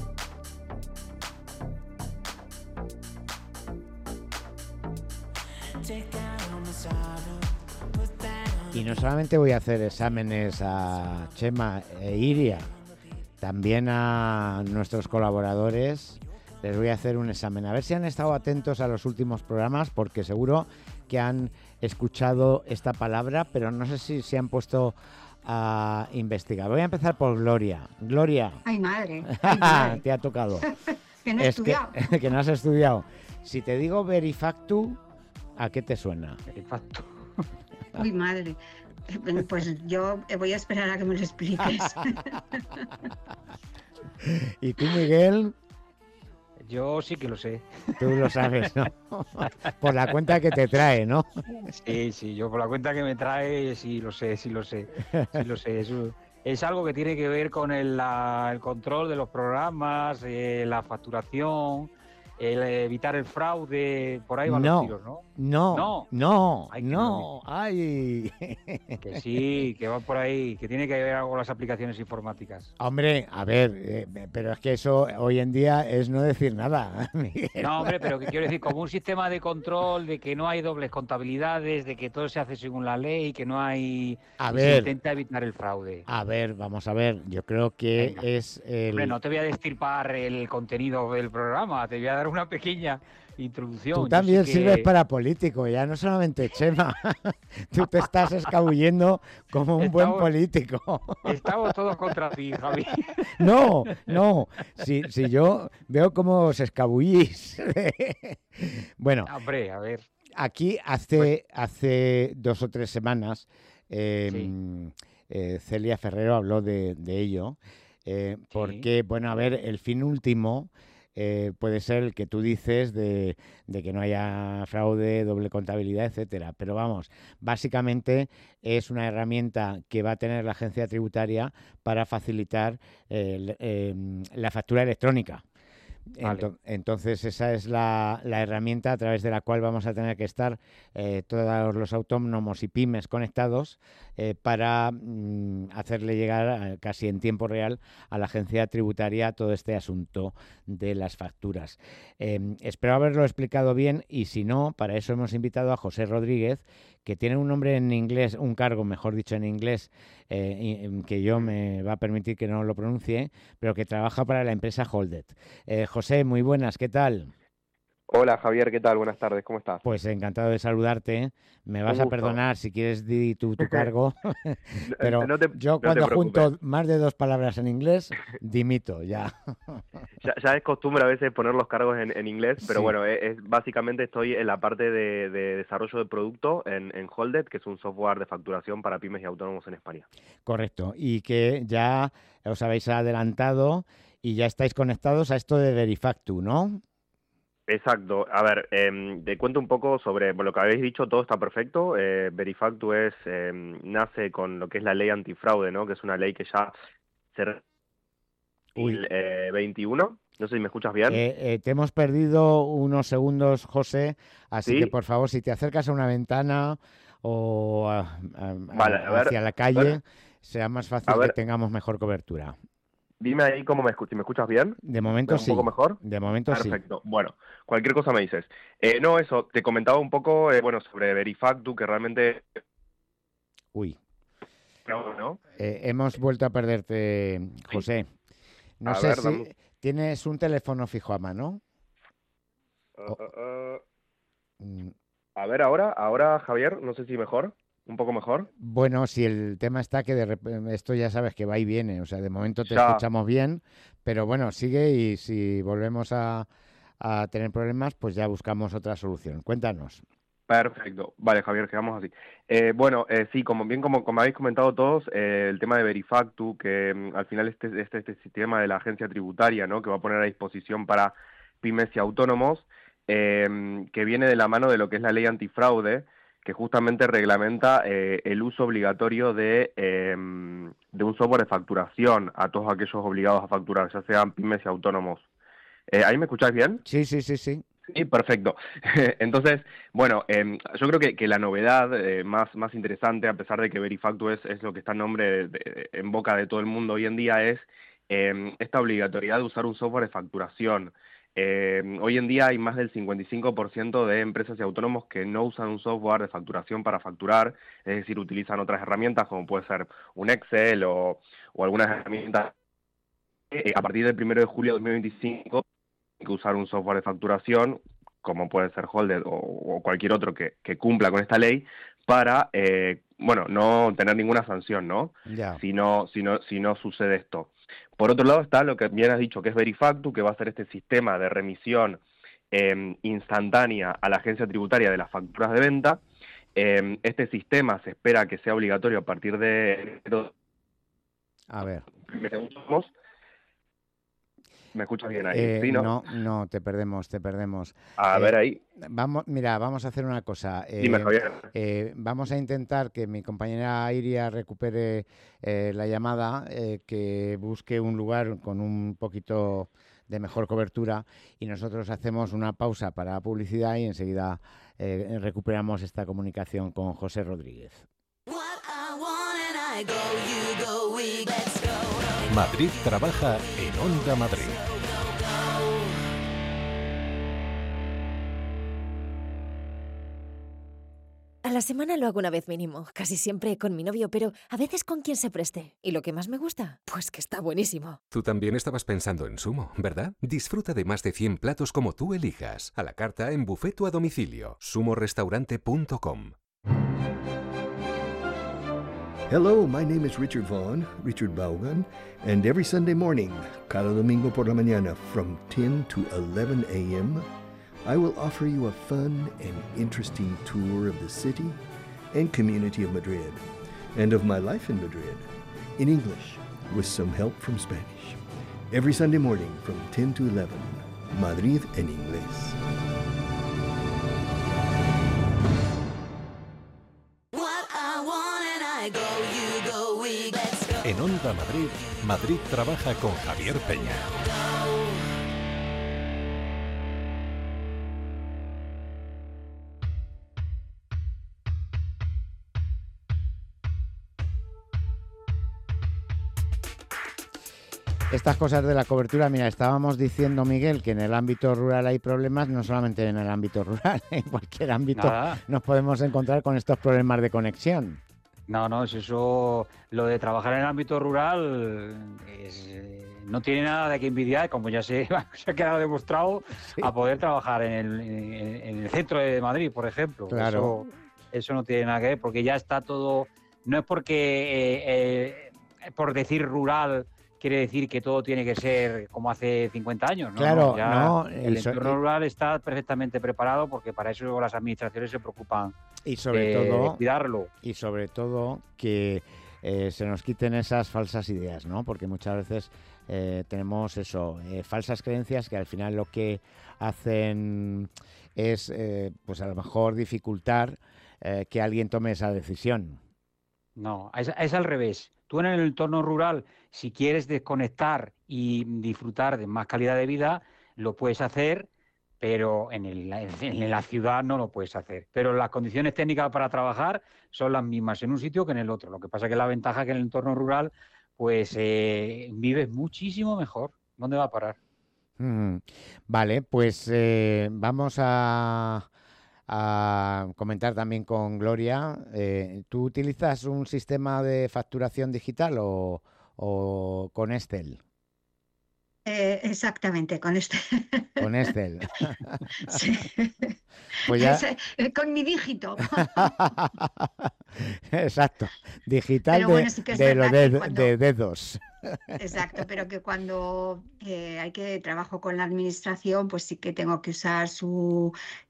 Y no solamente voy a hacer exámenes a Chema e Iria, también a nuestros colaboradores les voy a hacer un examen. A ver si han estado atentos a los últimos programas, porque seguro que han escuchado esta palabra, pero no sé si se han puesto a investigar. Voy a empezar por Gloria. Gloria. ¡Ay, madre! Ay, madre. Te ha tocado. Que no he estudiado. Que no has estudiado. Si te digo verifactu, ¿a qué te suena? Verifactu. Uy, madre. Pues yo voy a esperar a que me lo expliques. ¿Y tú, Miguel? Yo sí que lo sé. Tú lo sabes, ¿no? Por la cuenta que te trae, ¿no? Sí, yo por la cuenta que me trae sí lo sé. Es algo que tiene que ver con el control de los programas, la facturación, el evitar el fraude, por ahí van los tiros, ¿no? No. Ay, Ay. Que sí, que va por ahí, que tiene que ver algo con las aplicaciones informáticas. Hombre, a ver, pero es que eso hoy en día es no decir nada, Miguel. No, hombre, pero que quiero decir, como un sistema de control, de que no hay dobles contabilidades, de que todo se hace según la ley, que no hay... Se intenta evitar el fraude. A ver, vamos a ver, yo creo que Venga. es el... Hombre, no te voy a desterpar el contenido del programa, te voy a dar una pequeña introducción. Tú también sirves para político, ya no solamente Chema. Tú te estás escabullendo como un buen político. Estamos todos contra ti, Javi. No. Si yo veo cómo os escabullís. Bueno. Hombre, a ver. Aquí hace 2 o 3 semanas Celia Ferrero habló de ello. Porque, bueno, a ver, el fin último... puede ser el que tú dices de que no haya fraude, doble contabilidad, etcétera. Pero vamos, básicamente es una herramienta que va a tener la agencia tributaria para facilitar la factura electrónica. Vale. Entonces esa es la herramienta a través de la cual vamos a tener que estar todos los autónomos y pymes conectados para hacerle llegar casi en tiempo real a la agencia tributaria todo este asunto de las facturas. Espero haberlo explicado bien, y si no, para eso hemos invitado a José Rodríguez, que tiene un nombre en inglés, un cargo, mejor dicho, en inglés, que yo me va a permitir que no lo pronuncie, pero que trabaja para la empresa Holded. José, muy buenas, ¿qué tal? Hola Javier, ¿qué tal? Buenas tardes, ¿cómo estás? Pues encantado de saludarte. Me vas a perdonar si quieres di tu cargo, pero yo cuando junto más de 2 palabras en inglés, dimito ya. Ya es costumbre a veces poner los cargos en inglés, pero bueno, básicamente estoy en la parte de desarrollo de producto en Holded, que es un software de facturación para pymes y autónomos en España. Correcto, y que ya os habéis adelantado Y ya estáis conectados a esto de Verifactu, ¿no? Exacto. A ver, te cuento un poco sobre lo que habéis dicho, todo está perfecto. Verifactu nace con lo que es la ley antifraude, ¿no? Que es una ley que ya se... 21. No sé si me escuchas bien. Te hemos perdido unos segundos, José, así ¿Sí? que por favor, si te acercas a una ventana o Vale, hacia la calle, será más fácil que tengamos mejor cobertura. Dime ahí si me escuchas bien. De momento sí. ¿Un poco mejor? De momento sí. Perfecto. Bueno, cualquier cosa me dices. No, eso, te comentaba un poco, sobre Verifactu, que realmente... Uy. ¿No? Hemos vuelto a perderte, José. No sé si tienes un teléfono fijo a mano. A ver, ahora, Javier, no sé si mejor, un poco mejor. Bueno, si el tema está que de repente, esto ya sabes que va y viene, o sea, de momento te escuchamos bien, pero bueno, sigue y si volvemos a tener problemas, pues ya buscamos otra solución. Cuéntanos. Perfecto. Vale, Javier, quedamos así. Sí, como habéis comentado todos, el tema de Verifactu, que al final este sistema de la agencia tributaria, ¿no? Que va a poner a disposición para pymes y autónomos, que viene de la mano de lo que es la ley antifraude, que justamente reglamenta el uso obligatorio de un software de facturación a todos aquellos obligados a facturar, ya sean pymes y autónomos. ¿Ahí me escucháis bien? Sí. Sí, perfecto. Entonces, bueno, yo creo que la novedad más interesante, a pesar de que Verifactu es lo que está en boca de todo el mundo hoy en día, es esta obligatoriedad de usar un software de facturación. Hoy en día hay más del 55% de empresas y autónomos que no usan un software de facturación para facturar, es decir, utilizan otras herramientas como puede ser un Excel o algunas herramientas. A partir del 1 de julio de 2025 hay que usar un software de facturación, como puede ser Holded o cualquier otro que cumpla con esta ley, para, no tener ninguna sanción, ¿no? Ya. Si no sucede esto. Por otro lado está lo que bien has dicho, que es Verifactu, que va a ser este sistema de remisión instantánea a la agencia tributaria de las facturas de venta. Este sistema se espera que sea obligatorio a partir de... A ver. ¿Me escuchas bien ahí? ¿Sí, no? No, te perdemos. A ver ahí. Vamos a hacer una cosa. Dime, Javier. Vamos a intentar que mi compañera Iria recupere la llamada, que busque un lugar con un poquito de mejor cobertura y nosotros hacemos una pausa para publicidad y enseguida recuperamos esta comunicación con José Rodríguez. Madrid trabaja en Onda Madrid. A la semana lo hago una vez mínimo, casi siempre con mi novio, pero a veces con quien se preste. ¿Y lo que más me gusta? Pues que está buenísimo. Tú también estabas pensando en Sumo, ¿verdad? Disfruta de más de 100 platos como tú elijas, a la carta, en buffet o a domicilio. sumorestaurante.com. Hello, my name is Richard Vaughan, and every Sunday morning, cada domingo por la mañana, from 10 to 11 a.m., I will offer you a fun and interesting tour of the city and community of Madrid, and of my life in Madrid, in English, with some help from Spanish. Every Sunday morning, from 10 to 11, Madrid en inglés. En Onda Madrid, Madrid trabaja con Javier Peña. Estas cosas de la cobertura, mira, estábamos diciendo, Miguel, que en el ámbito rural hay problemas, no solamente en el ámbito rural, en cualquier ámbito nos podemos encontrar con estos problemas de conexión. No, eso, lo de trabajar en el ámbito rural no tiene nada de que envidiar, como ya se ha quedado demostrado, sí, a poder trabajar en el centro de Madrid, por ejemplo. Claro. Eso no tiene nada que ver, porque ya está todo... No es porque, por decir rural, quiere decir que todo tiene que ser como hace 50 años, ¿no? Claro, ya no. El entorno rural está perfectamente preparado porque para eso las administraciones se preocupan y sobre todo cuidarlo. Y sobre todo que se nos quiten esas falsas ideas, ¿no? Porque muchas veces tenemos eso, falsas creencias que al final lo que hacen es, pues a lo mejor dificultar que alguien tome esa decisión. No, es al revés. Tú en el entorno rural, si quieres desconectar y disfrutar de más calidad de vida, lo puedes hacer, pero en la ciudad no lo puedes hacer. Pero las condiciones técnicas para trabajar son las mismas en un sitio que en el otro. Lo que pasa es que la ventaja es que en el entorno rural, pues vives muchísimo mejor. ¿Dónde va a parar? Vale, pues vamos a comentar también con Gloria. ¿Tú utilizas un sistema de facturación digital o con Excel? Exactamente, con este. Con Excel. Sí. Pues ya... con mi dígito. Exacto. Digital bueno, sí que es de los cuando... de dedos. Exacto, pero que cuando hay que trabajo con la administración, pues sí que tengo que usar su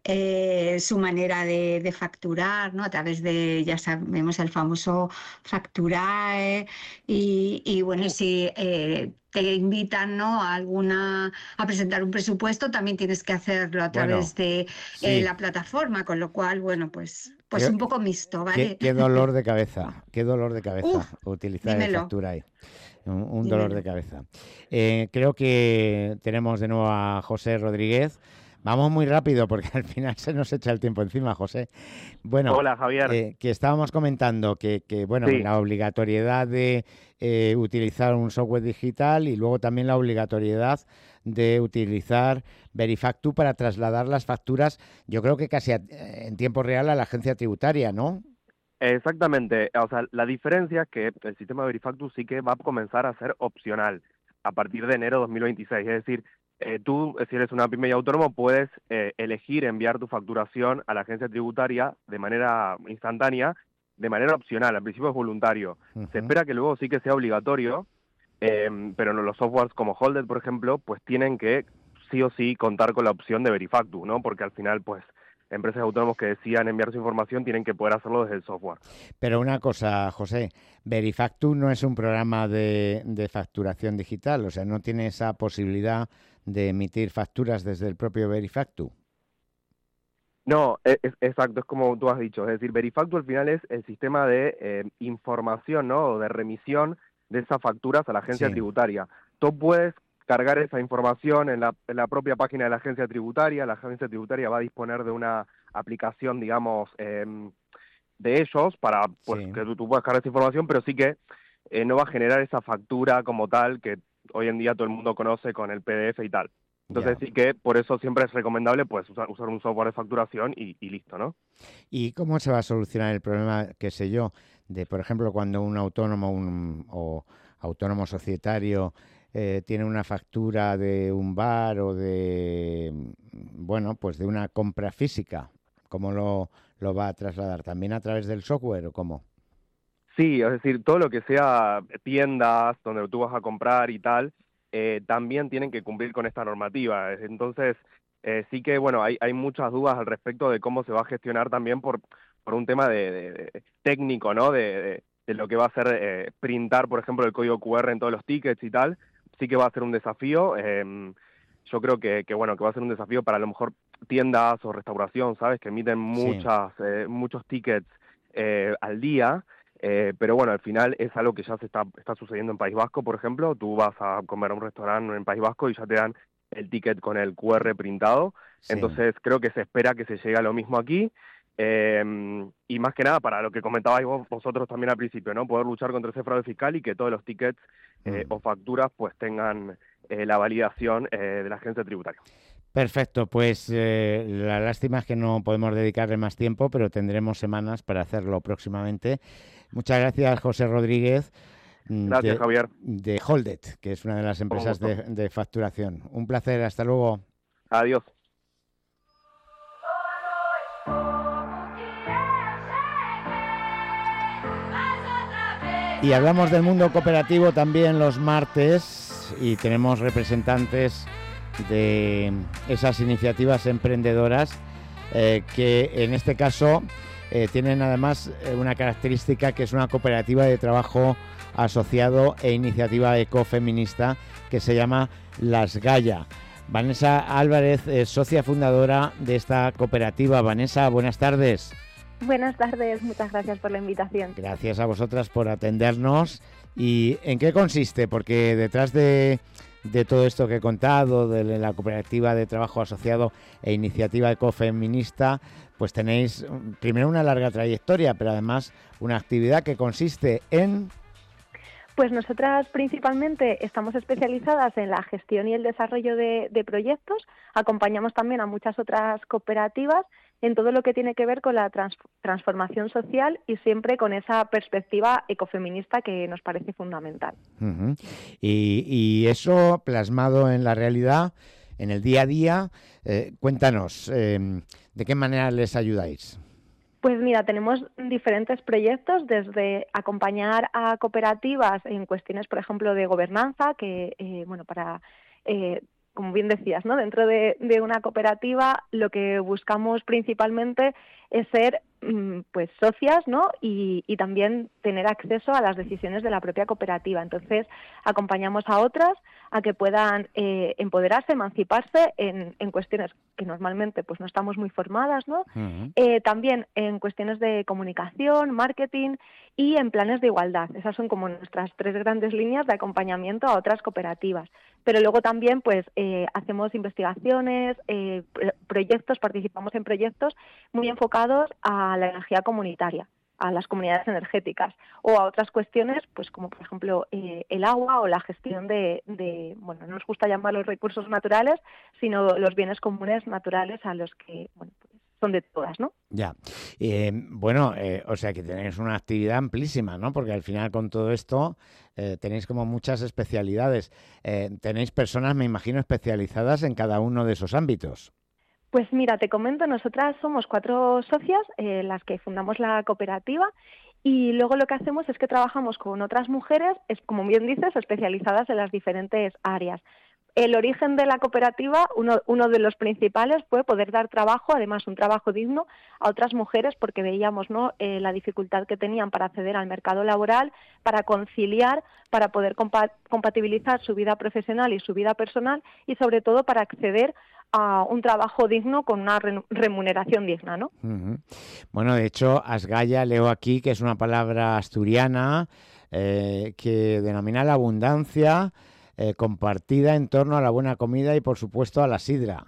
manera de facturar, ¿no? A través de, ya sabemos, el famoso Facturae y bueno, si te invitan, ¿no? a presentar un presupuesto, también tienes que hacerlo a través de la plataforma, con lo cual, bueno, pues un poco mixto, ¿vale? Qué dolor de cabeza, utilizar dímelo. el Facturae. Un dolor de cabeza. Creo que tenemos de nuevo a José Rodríguez. Vamos muy rápido porque al final se nos echa el tiempo encima, José. Bueno, hola, Javier. Que estábamos comentando que bueno, sí, la obligatoriedad de utilizar un software digital y luego también la obligatoriedad de utilizar Verifactu para trasladar las facturas, yo creo que casi en tiempo real a la agencia tributaria, ¿no? Exactamente, o sea, la diferencia es que el sistema de Verifactu sí que va a comenzar a ser opcional a partir de enero de 2026, es decir, tú, si eres una pyme y autónomo, puedes elegir enviar tu facturación a la agencia tributaria de manera instantánea, de manera opcional, al principio es voluntario. Se espera que luego sí que sea obligatorio, pero los softwares como Holded, por ejemplo, pues tienen que sí o sí contar con la opción de Verifactu, ¿no? Porque al final, pues, empresas autónomos que decidan enviar su información tienen que poder hacerlo desde el software. Pero una cosa, José, Verifactu no es un programa de facturación digital, o sea, no tiene esa posibilidad de emitir facturas desde el propio Verifactu. No, exacto, es como tú has dicho, es decir, Verifactu al final es el sistema de información, ¿no? O de remisión de esas facturas a la agencia tributaria. Tú puedes cargar esa información en la propia página de la agencia tributaria va a disponer de una aplicación, digamos, de ellos para pues, que tú puedas cargar esa información, pero sí que no va a generar esa factura como tal que hoy en día todo el mundo conoce con el PDF y tal. Entonces sí que por eso siempre es recomendable pues usar un software de facturación y listo, ¿no? ¿Y cómo se va a solucionar el problema, qué sé yo, de por ejemplo cuando un autónomo o autónomo societario tiene una factura de un bar o de, bueno, pues de una compra física? ¿Cómo lo va a trasladar? ¿También a través del software o cómo? Sí, es decir, todo lo que sea tiendas donde tú vas a comprar y tal, también tienen que cumplir con esta normativa. Entonces, sí que, bueno, hay muchas dudas al respecto de cómo se va a gestionar también por un tema de técnico, ¿no? De lo que va a ser printar, por ejemplo, el código QR en todos los tickets y tal. Sí que va a ser un desafío. Yo creo que bueno, que va a ser un desafío para a lo mejor tiendas o restauración, ¿sabes? Que emiten muchos tickets al día. Pero bueno, al final es algo que ya se está sucediendo en País Vasco, por ejemplo. Tú vas a comer a un restaurante en País Vasco y ya te dan el ticket con el QR printado. Entonces creo que se espera que se llegue a lo mismo aquí. Y más que nada para lo que comentabais vosotros también al principio, ¿no? Poder luchar contra ese fraude fiscal y que todos los tickets o facturas pues tengan la validación de la agencia tributaria. Perfecto, pues la lástima es que no podemos dedicarle más tiempo, pero tendremos semanas para hacerlo próximamente. Muchas gracias, José Rodríguez. Gracias, Javier. De Holded, que es una de las empresas de facturación. Un placer, hasta luego. Adiós. Y hablamos del mundo cooperativo también los martes y tenemos representantes de esas iniciativas emprendedoras que en este caso tienen además una característica que es una cooperativa de trabajo asociado e iniciativa ecofeminista que se llama Las Gaya. Vanessa Álvarez es socia fundadora de esta cooperativa. Vanessa, buenas tardes. Buenas tardes, muchas gracias por la invitación. Gracias a vosotras por atendernos. ¿Y en qué consiste? Porque detrás de todo esto que he contado, de la cooperativa de trabajo asociado e iniciativa ecofeminista, pues tenéis primero una larga trayectoria, pero además una actividad que consiste en... Pues nosotras principalmente estamos especializadas en la gestión y el desarrollo de proyectos. Acompañamos también a muchas otras cooperativas en todo lo que tiene que ver con la transformación social y siempre con esa perspectiva ecofeminista que nos parece fundamental. Uh-huh. Y eso plasmado en la realidad, en el día a día, cuéntanos, ¿de qué manera les ayudáis? Pues mira, tenemos diferentes proyectos, desde acompañar a cooperativas en cuestiones, por ejemplo, de gobernanza, que, como bien decías, ¿no? Dentro de una cooperativa lo que buscamos principalmente es ser pues socias, ¿no? Y también tener acceso a las decisiones de la propia cooperativa. Entonces, acompañamos a otras a que puedan empoderarse, emanciparse en cuestiones que normalmente pues no estamos muy formadas, ¿no? Uh-huh. También en cuestiones de comunicación, marketing y en planes de igualdad. Esas son como nuestras 3 grandes líneas de acompañamiento a otras cooperativas. Pero luego también pues hacemos investigaciones, proyectos, participamos en proyectos muy enfocados a la energía comunitaria, a las comunidades energéticas o a otras cuestiones, pues como por ejemplo el agua o la gestión de no nos gusta llamar los recursos naturales, sino los bienes comunes naturales a los que, pues, son de todas, ¿no? Ya. O sea que tenéis una actividad amplísima, ¿no? Porque al final con todo esto tenéis como muchas especialidades. Tenéis personas, me imagino, especializadas en cada uno de esos ámbitos. Pues mira, te comento, nosotras somos 4 socias, las que fundamos la cooperativa, y luego lo que hacemos es que trabajamos con otras mujeres, como bien dices, especializadas en las diferentes áreas. El origen de la cooperativa, uno de los principales, fue poder dar trabajo, además un trabajo digno, a otras mujeres, porque veíamos, ¿no?, la dificultad que tenían para acceder al mercado laboral, para conciliar, para poder compatibilizar su vida profesional y su vida personal, y sobre todo para acceder a un trabajo digno con una remuneración digna, ¿no? Uh-huh. Bueno, de hecho, Asgaya, leo aquí que es una palabra asturiana que denomina la abundancia compartida en torno a la buena comida y, por supuesto, a la sidra.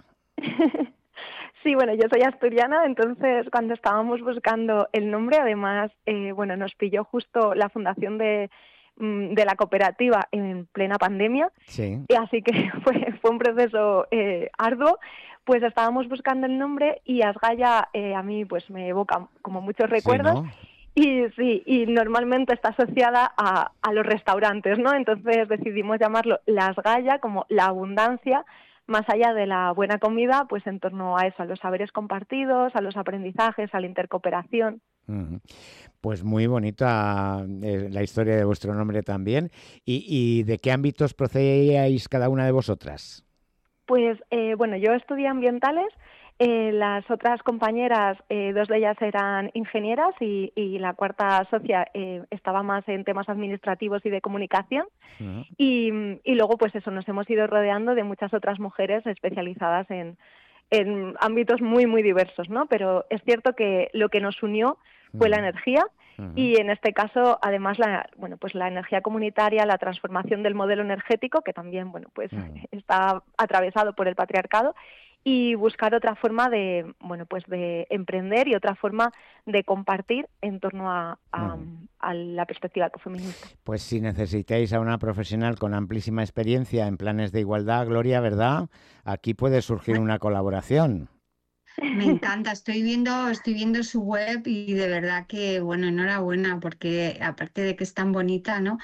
Sí, bueno, yo soy asturiana, entonces cuando estábamos buscando el nombre, además, nos pilló justo la fundación de la cooperativa en plena pandemia, sí. Y así que fue un proceso arduo. Pues estábamos buscando el nombre y Asgaya a mí pues me evoca como muchos recuerdos. Sí, ¿no? Y normalmente está asociada a los restaurantes, ¿no? Entonces decidimos llamarlo Las Gaya, como la abundancia, más allá de la buena comida, pues en torno a eso, a los saberes compartidos, a los aprendizajes, a la intercooperación. Pues muy bonita la historia de vuestro nombre también. ¿Y de qué ámbitos procedíais cada una de vosotras? Pues yo estudié ambientales. Las otras compañeras, 2 de ellas eran ingenieras y la cuarta socia estaba más en temas administrativos y de comunicación. Uh-huh. Y luego, pues eso, nos hemos ido rodeando de muchas otras mujeres especializadas en ámbitos muy, muy diversos, ¿no? Pero es cierto que lo que nos unió fue la energía. Uh-huh. Y en este caso, además, la energía comunitaria, la transformación del modelo energético, que también, está atravesado por el patriarcado, y buscar otra forma de emprender y otra forma de compartir en torno a la perspectiva ecofeminista. Pues si necesitáis a una profesional con amplísima experiencia en planes de igualdad, Gloria, ¿verdad? Aquí puede surgir una colaboración. Me encanta, estoy viendo su web y de verdad que, enhorabuena, porque aparte de que es tan bonita, ¿no?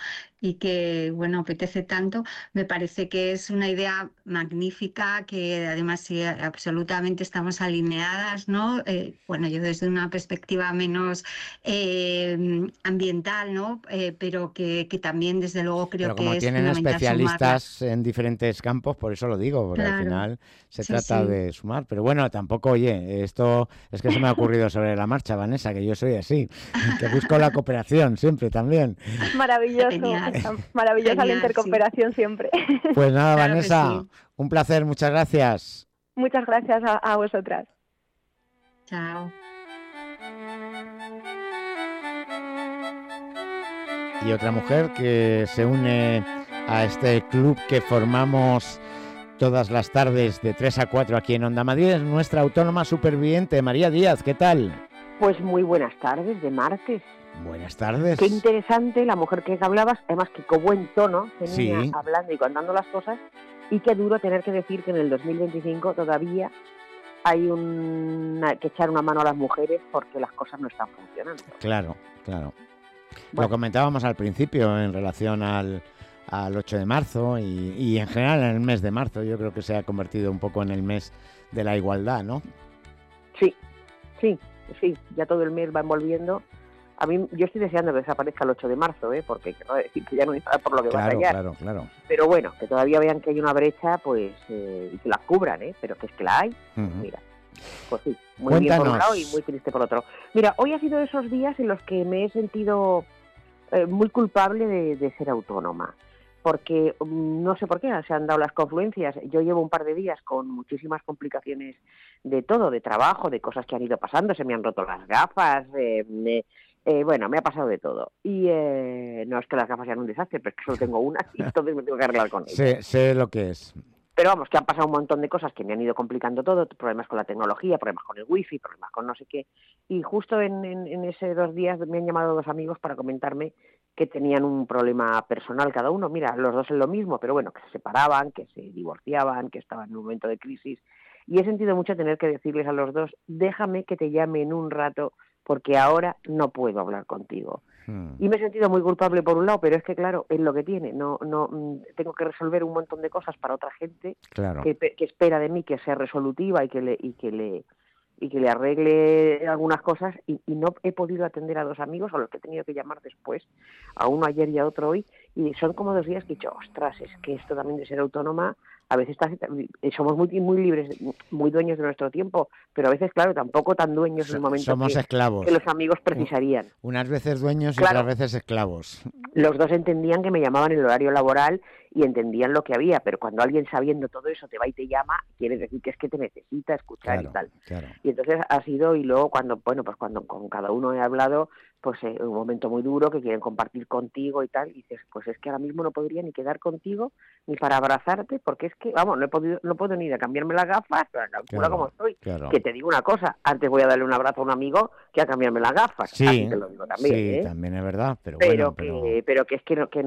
y que, bueno, apetece tanto. Me parece que es una idea magnífica, que además sí, absolutamente estamos alineadas, ¿no? Bueno, yo desde una perspectiva menos ambiental, ¿no? Pero que también, desde luego, creo Pero como que es tienen fundamental especialistas en diferentes campos, por eso lo digo, porque al Claro, final se sí, trata sí. de sumar. Pero bueno, tampoco, oye, esto es que se me ha ocurrido sobre la marcha, Vanessa, que yo soy así, que busco la cooperación siempre también. Maravilloso, Genial. maravillosa la Genial, sí. intercooperación siempre. Pues nada, Claro que Vanessa, sí. un placer, muchas gracias. Muchas gracias a vosotras. Chao. Y otra mujer que se une a este club que formamos todas las tardes de 3 a 4 aquí en Onda Madrid es nuestra autónoma superviviente, María Díaz. ¿Qué tal? Pues muy buenas tardes de martes. Buenas tardes. Qué interesante la mujer que hablabas, además que con buen tono tenía Sí. hablando y contando las cosas, y qué duro tener que decir que en el 2025 todavía hay que echar una mano a las mujeres porque las cosas no están funcionando. Claro, claro. Bueno. Lo comentábamos al principio en relación al 8 de marzo y en general en el mes de marzo. Yo creo que se ha convertido un poco en el mes de la igualdad, ¿no? Sí, ya todo el mes va envolviendo. A mí, yo estoy deseando que desaparezca el 8 de marzo, porque quiero decir que ya no hay nada por lo que Claro, batallar. claro. Pero bueno, que todavía vean que hay una brecha, pues, y que la cubran, pero que es que la hay. Ujú. Mira, pues sí, muy bien por un Cuéntanos. lado y muy triste por otro. Mira, hoy ha sido de esos días en los que me he sentido muy culpable de ser autónoma, porque no sé por qué se han dado las confluencias. Yo llevo un par de días con muchísimas complicaciones de todo, de trabajo, de cosas que han ido pasando, se me han roto las gafas, bueno, me ha pasado de todo. Y no es que las gafas sean un desastre, pero es que solo tengo una y entonces me tengo que arreglar con ellas. Sé lo que es. Pero vamos, que han pasado un montón de cosas que me han ido complicando todo, problemas con la tecnología, problemas con el wifi, problemas con no sé qué. Y justo en esos 2 días me han llamado 2 amigos para comentarme que tenían un problema personal cada uno. Mira, los dos en lo mismo, pero bueno, que se separaban, que se divorciaban, que estaban en un momento de crisis. Y he sentido mucho tener que decirles a los dos, déjame que te llame en un rato porque ahora no puedo hablar contigo. Y me he sentido muy culpable por un lado, pero es que claro, es lo que tiene. No tengo que resolver un montón de cosas para otra gente Claro. que espera de mí que sea resolutiva y que le arregle algunas cosas y no he podido atender a 2 amigos a los que he tenido que llamar después, a uno ayer y a otro hoy, y son como 2 días que he dicho, ostras, es que esto también de ser autónoma, a veces somos muy libres, muy dueños de nuestro tiempo, pero a veces, claro, tampoco tan dueños en el momento Somos esclavos. que los amigos precisarían. Unas veces dueños y Claro. otras veces esclavos. Los dos entendían que me llamaban en el horario laboral y entendían lo que había, pero cuando alguien sabiendo todo eso te va y te llama, quiere decir que es que te necesita escuchar y tal. Claro. Y entonces ha sido, y luego cuando con cada uno he hablado, pues un momento muy duro que quieren compartir contigo y tal, y dices, pues es que ahora mismo no podría ni quedar contigo ni para abrazarte, porque es que, vamos, no puedo ni ir a cambiarme las gafas, pero calcula como estoy. Claro. Que te digo una cosa, antes voy a darle un abrazo a un amigo que a cambiarme las gafas, Sí, así te lo digo también, sí, también es verdad, pero que es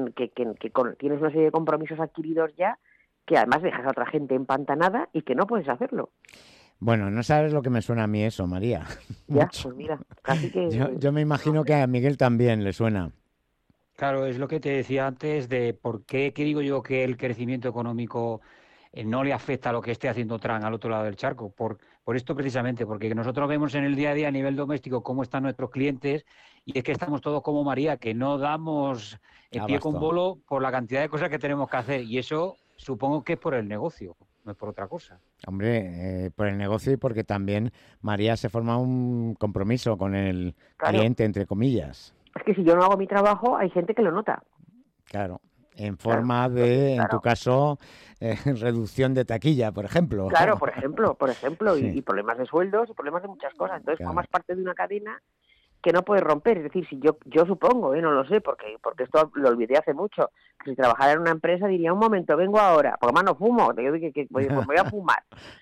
que tienes una serie de compromisos adquiridos ya, que además dejas a otra gente empantanada y que no puedes hacerlo. Bueno, no sabes lo que me suena a mí eso, María. Ya, Mucho. pues mira, casi que... Yo me imagino que a Miguel también le suena. Claro, es lo que te decía antes de por qué que digo yo que el crecimiento económico no le afecta a lo que esté haciendo Trump al otro lado del charco. Por esto precisamente, porque nosotros vemos en el día a día a nivel doméstico cómo están nuestros clientes y es que estamos todos como María, que no damos el pie con bolo por la cantidad de cosas que tenemos que hacer y eso supongo que es por el negocio, no es por otra cosa. Hombre, por el negocio y porque también María se forma un compromiso con el Claro. cliente, entre comillas. Es que si yo no hago mi trabajo, hay gente que lo nota. Claro. En forma de, en tu caso, reducción de taquilla, por ejemplo. Claro, por ejemplo, Sí. y problemas de sueldos y problemas de muchas cosas. Entonces Claro. formas parte de una cadena que no puedes romper. Es decir, si yo supongo, no lo sé, porque esto lo olvidé hace mucho, que si trabajara en una empresa diría, un momento, vengo ahora, porque además no fumo, te digo que pues me voy a fumar.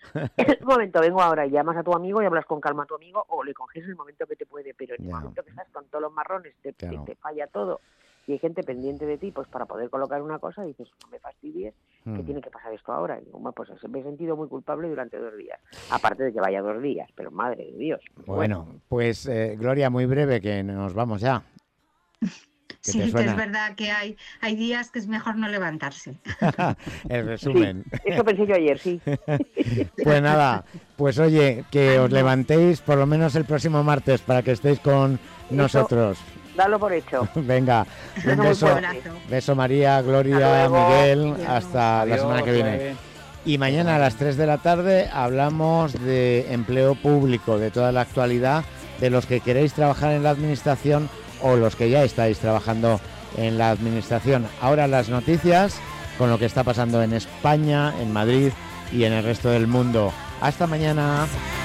Un momento, vengo ahora, y llamas a tu amigo y hablas con calma a tu amigo, o le coges el momento que te puede, pero en el momento que estás con todos los marrones, te falla todo, y hay gente pendiente de ti, pues para poder colocar una cosa, dices, no me fastidies, que tiene que pasar esto ahora. Y digo, bueno, pues me he sentido muy culpable durante 2 días, aparte de que vaya 2 días, pero madre de Dios. Bueno, pues Gloria, muy breve, que nos vamos ya. Sí, que es verdad que hay días que es mejor no levantarse. En resumen. Sí, eso pensé yo ayer, sí. Pues nada, pues oye, que os levantéis por lo menos el próximo martes para que estéis con nosotros. Dalo por hecho. Venga, un beso María, Gloria, Miguel, hasta la semana que viene. Y mañana a las 3 de la tarde hablamos de empleo público, de toda la actualidad, de los que queréis trabajar en la administración o los que ya estáis trabajando en la administración. Ahora las noticias con lo que está pasando en España, en Madrid y en el resto del mundo. Hasta mañana.